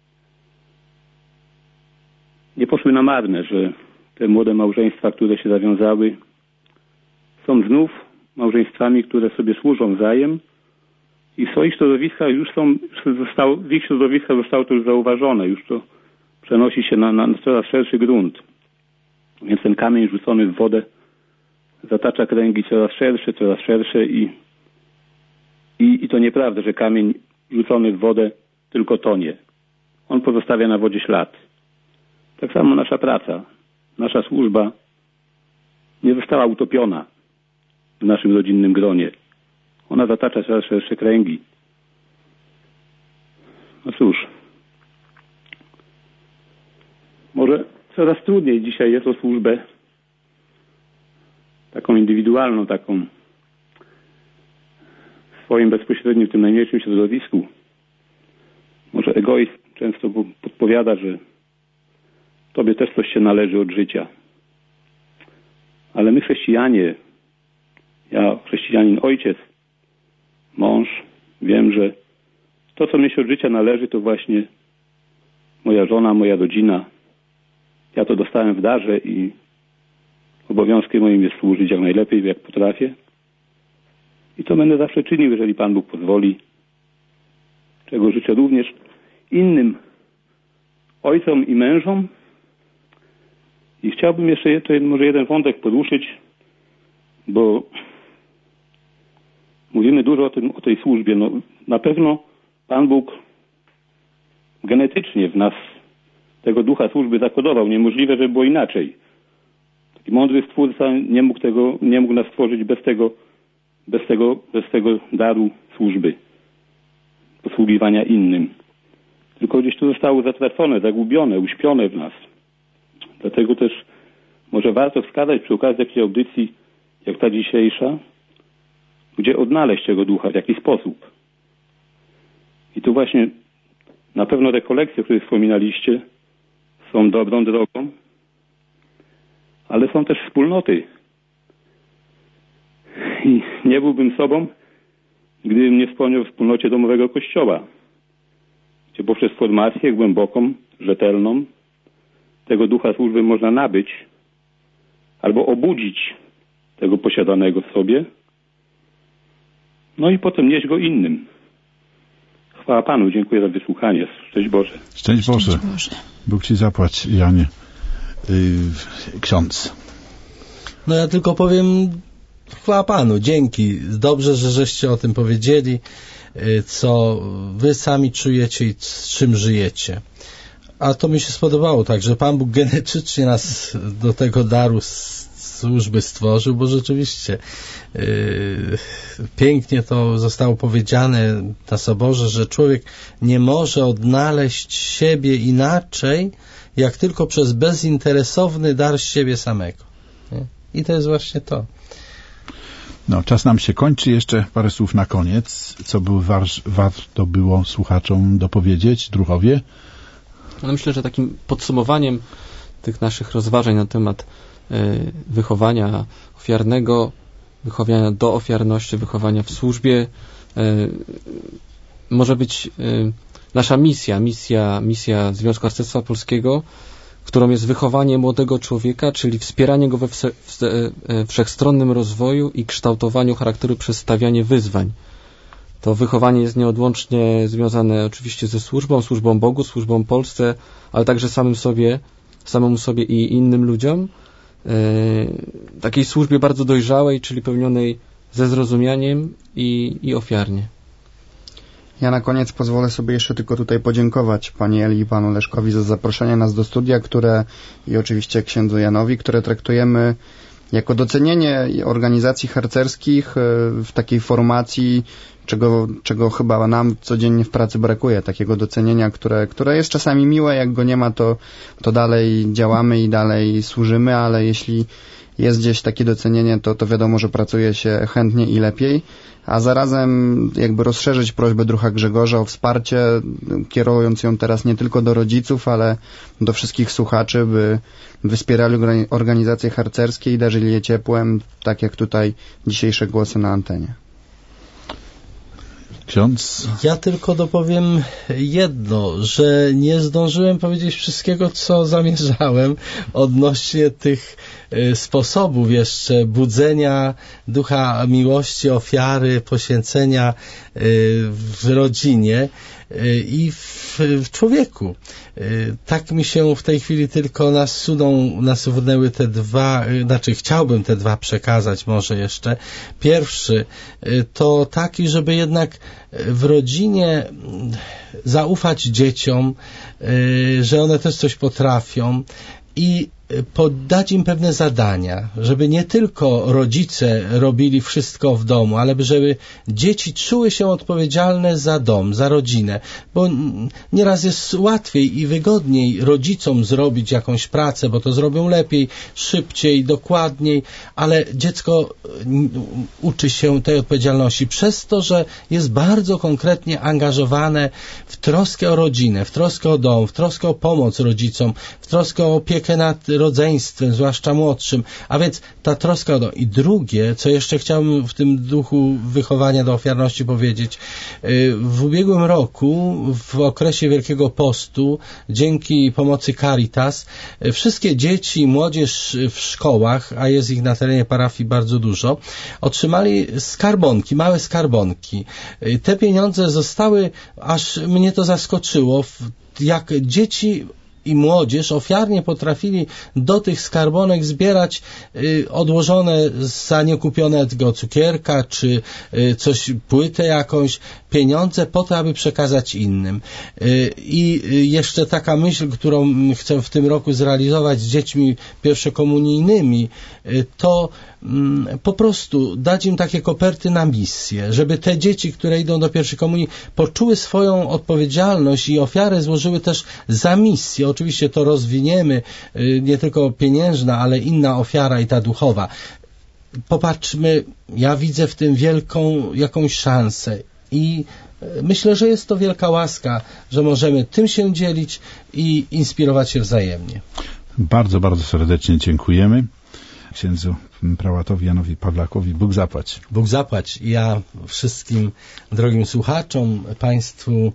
nie poszły na marne, że te młode małżeństwa, które się zawiązały, są znów małżeństwami, które sobie służą wzajem i w swoich środowiskach w ich środowiskach zostało to już zauważone, już to przenosi się na coraz szerszy grunt. Więc ten kamień rzucony w wodę zatacza kręgi coraz szersze i to nieprawda, że kamień rzucony w wodę tylko tonie. On pozostawia na wodzie ślad. Tak samo nasza praca, nasza służba nie została utopiona w naszym rodzinnym gronie. Ona zatacza coraz szersze kręgi. No cóż, może coraz trudniej dzisiaj jest o służbę taką indywidualną, taką w swoim bezpośrednim, w tym najmniejszym środowisku. Może egoizm często podpowiada, że tobie też coś się należy od życia. Ale my chrześcijanie, ja chrześcijanin ojciec, mąż, wiem, że to, co mi się od życia należy, to właśnie moja żona, moja rodzina. Ja to dostałem w darze i obowiązkiem moim jest służyć jak najlepiej, jak potrafię. I to będę zawsze czynił, jeżeli Pan Bóg pozwoli. Czego życzę również innym ojcom i mężom. I chciałbym jeszcze może jeden wątek poruszyć, bo mówimy dużo o tej służbie. No, na pewno Pan Bóg genetycznie w nas tego ducha służby zakodował. Niemożliwe, żeby było inaczej. Taki mądry Stwórca nie mógł nas stworzyć bez tego daru służby, posługiwania innym. Tylko gdzieś to zostało zatracone, zagubione, uśpione w nas. Dlatego też może warto wskazać przy okazji takiej audycji, jak ta dzisiejsza, gdzie odnaleźć tego ducha, w jaki sposób. I tu właśnie na pewno rekolekcje, o których wspominaliście, są dobrą drogą, ale są też wspólnoty. I nie byłbym sobą, gdybym nie wspomniał o wspólnocie domowego kościoła, gdzie poprzez formację głęboką rzetelną, tego ducha służby można nabyć albo obudzić tego posiadanego w sobie, no i potem nieść go innym. Chwała Panu, dziękuję za wysłuchanie. Szczęść Boże. Szczęść Boże. Bóg Ci zapłać, Janie. Ksiądz. No ja tylko powiem, chwała Panu, dzięki. Dobrze, że żeście o tym powiedzieli, co wy sami czujecie i z czym żyjecie. A to mi się spodobało, tak, że Pan Bóg genetycznie nas do tego daru służby stworzył, bo rzeczywiście pięknie to zostało powiedziane na Soborze, że człowiek nie może odnaleźć siebie inaczej, jak tylko przez bezinteresowny dar z siebie samego. Nie? I to jest właśnie to. No, czas nam się kończy. Jeszcze parę słów na koniec. Co by warto było słuchaczom dopowiedzieć? Druhowie? No myślę, że takim podsumowaniem tych naszych rozważań na temat wychowania ofiarnego, wychowania do ofiarności, wychowania w służbie może być nasza misja Związku Harcerstwa Polskiego, którą jest wychowanie młodego człowieka, czyli wspieranie go we wszechstronnym rozwoju i kształtowaniu charakteru przez stawianie wyzwań. To wychowanie jest nieodłącznie związane oczywiście ze służbą Bogu, służbą Polsce, ale także samemu sobie i innym ludziom. Takiej służbie bardzo dojrzałej, czyli pełnionej ze zrozumieniem i ofiarnie. Ja na koniec pozwolę sobie jeszcze tylko tutaj podziękować Pani Eli i Panu Leszkowi za zaproszenie nas do studia, i oczywiście księdzu Janowi, które traktujemy jako docenienie organizacji harcerskich w takiej formacji, czego chyba nam codziennie w pracy brakuje, takiego docenienia, które jest czasami miłe, jak go nie ma, to dalej działamy i dalej służymy, ale jeśli jest gdzieś takie docenienie, to wiadomo, że pracuje się chętnie i lepiej, a zarazem jakby rozszerzyć prośbę druha Grzegorza o wsparcie, kierując ją teraz nie tylko do rodziców, ale do wszystkich słuchaczy, by wspierali organizacje harcerskie i darzyli je ciepłem, tak jak tutaj dzisiejsze głosy na antenie. Ksiądz? Ja tylko dopowiem jedno, że nie zdążyłem powiedzieć wszystkiego, co zamierzałem odnośnie tych sposobów jeszcze budzenia ducha miłości, ofiary, poświęcenia w rodzinie i w człowieku. Tak mi się w tej chwili tylko nasunęły te dwa, chciałbym te dwa przekazać może jeszcze. Pierwszy to taki, żeby jednak w rodzinie zaufać dzieciom, że one też coś potrafią i dać im pewne zadania, żeby nie tylko rodzice robili wszystko w domu, ale żeby dzieci czuły się odpowiedzialne za dom, za rodzinę, bo nieraz jest łatwiej i wygodniej rodzicom zrobić jakąś pracę, bo to zrobią lepiej, szybciej, dokładniej, ale dziecko uczy się tej odpowiedzialności przez to, że jest bardzo konkretnie angażowane w troskę o rodzinę, w troskę o dom, w troskę o pomoc rodzicom, w troskę o opiekę nad rodzeństwem, zwłaszcza młodszym, a więc ta troska o dom. I drugie, co jeszcze chciałbym w tym duchu wychowania do ofiarności powiedzieć, w ubiegłym roku, w okresie Wielkiego Postu, dzięki pomocy Caritas, wszystkie dzieci i młodzież w szkołach, a jest ich na terenie parafii bardzo dużo, otrzymali skarbonki, małe skarbonki. Te pieniądze zostały, aż mnie to zaskoczyło, jak dzieci i młodzież ofiarnie potrafili do tych skarbonek zbierać odłożone za niekupionego cukierka, czy coś, płytę jakąś, pieniądze po to, aby przekazać innym. I jeszcze taka myśl, którą chcę w tym roku zrealizować z dziećmi pierwszokomunijnymi, to po prostu dać im takie koperty na misję, żeby te dzieci, które idą do pierwszej komunii, poczuły swoją odpowiedzialność i ofiarę złożyły też za misję. Oczywiście to rozwiniemy, nie tylko pieniężna, ale inna ofiara i ta duchowa. Popatrzmy, ja widzę w tym wielką jakąś szansę i myślę, że jest to wielka łaska, że możemy tym się dzielić i inspirować się wzajemnie. Bardzo, bardzo serdecznie dziękujemy księdzu prałatowi Janowi Pawlakowi. Bóg zapłać. Bóg zapłać. Ja wszystkim drogim słuchaczom, Państwu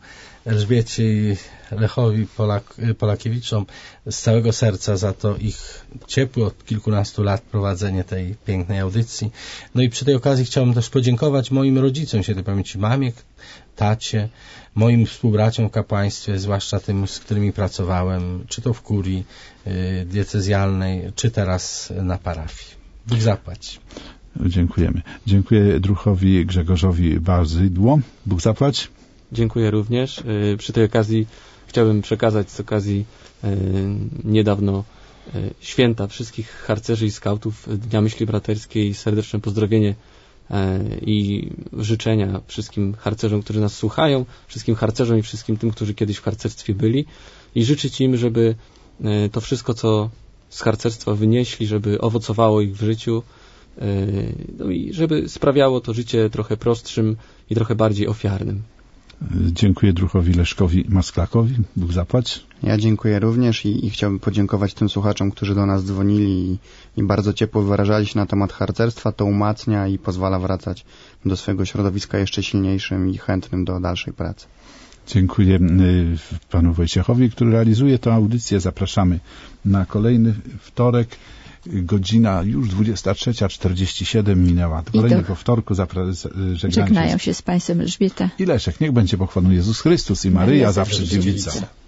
Elżbiecie i Lechowi Polakiewiczom z całego serca za to ich ciepłe od kilkunastu lat prowadzenie tej pięknej audycji. No i przy tej okazji chciałbym też podziękować moim rodzicom świętej pamięci, mamie, tacie, moim współbraciom w kapłaństwie, zwłaszcza tym, z którymi pracowałem, czy to w kurii diecezjalnej, czy teraz na parafii. Bóg zapłać. Dziękujemy. Dziękuję druhowi Grzegorzowi Bazydło. Bóg zapłać. Dziękuję również. Przy tej okazji chciałbym przekazać z okazji niedawno święta wszystkich harcerzy i skautów Dnia Myśli Braterskiej serdeczne pozdrowienie i życzenia wszystkim harcerzom, którzy nas słuchają, wszystkim harcerzom i wszystkim tym, którzy kiedyś w harcerstwie byli, i życzyć im, żeby to wszystko, co z harcerstwa wynieśli, żeby owocowało ich w życiu, no i żeby sprawiało to życie trochę prostszym i trochę bardziej ofiarnym. Dziękuję druhowi Leszkowi Masklakowi. Bóg zapłać. Ja dziękuję również i chciałbym podziękować tym słuchaczom, którzy do nas dzwonili i bardzo ciepło wyrażali się na temat harcerstwa. To umacnia i pozwala wracać do swojego środowiska jeszcze silniejszym i chętnym do dalszej pracy. Dziękuję panu Wojciechowi, który realizuje tę audycję. Zapraszamy na kolejny wtorek. Godzina już 23:47 minęła. Do kolejnego wtorku żegnają się z Państwem Elżbieta i Leszek. Niech będzie pochwalony Jezus Chrystus i Maryja zawsze dziewica.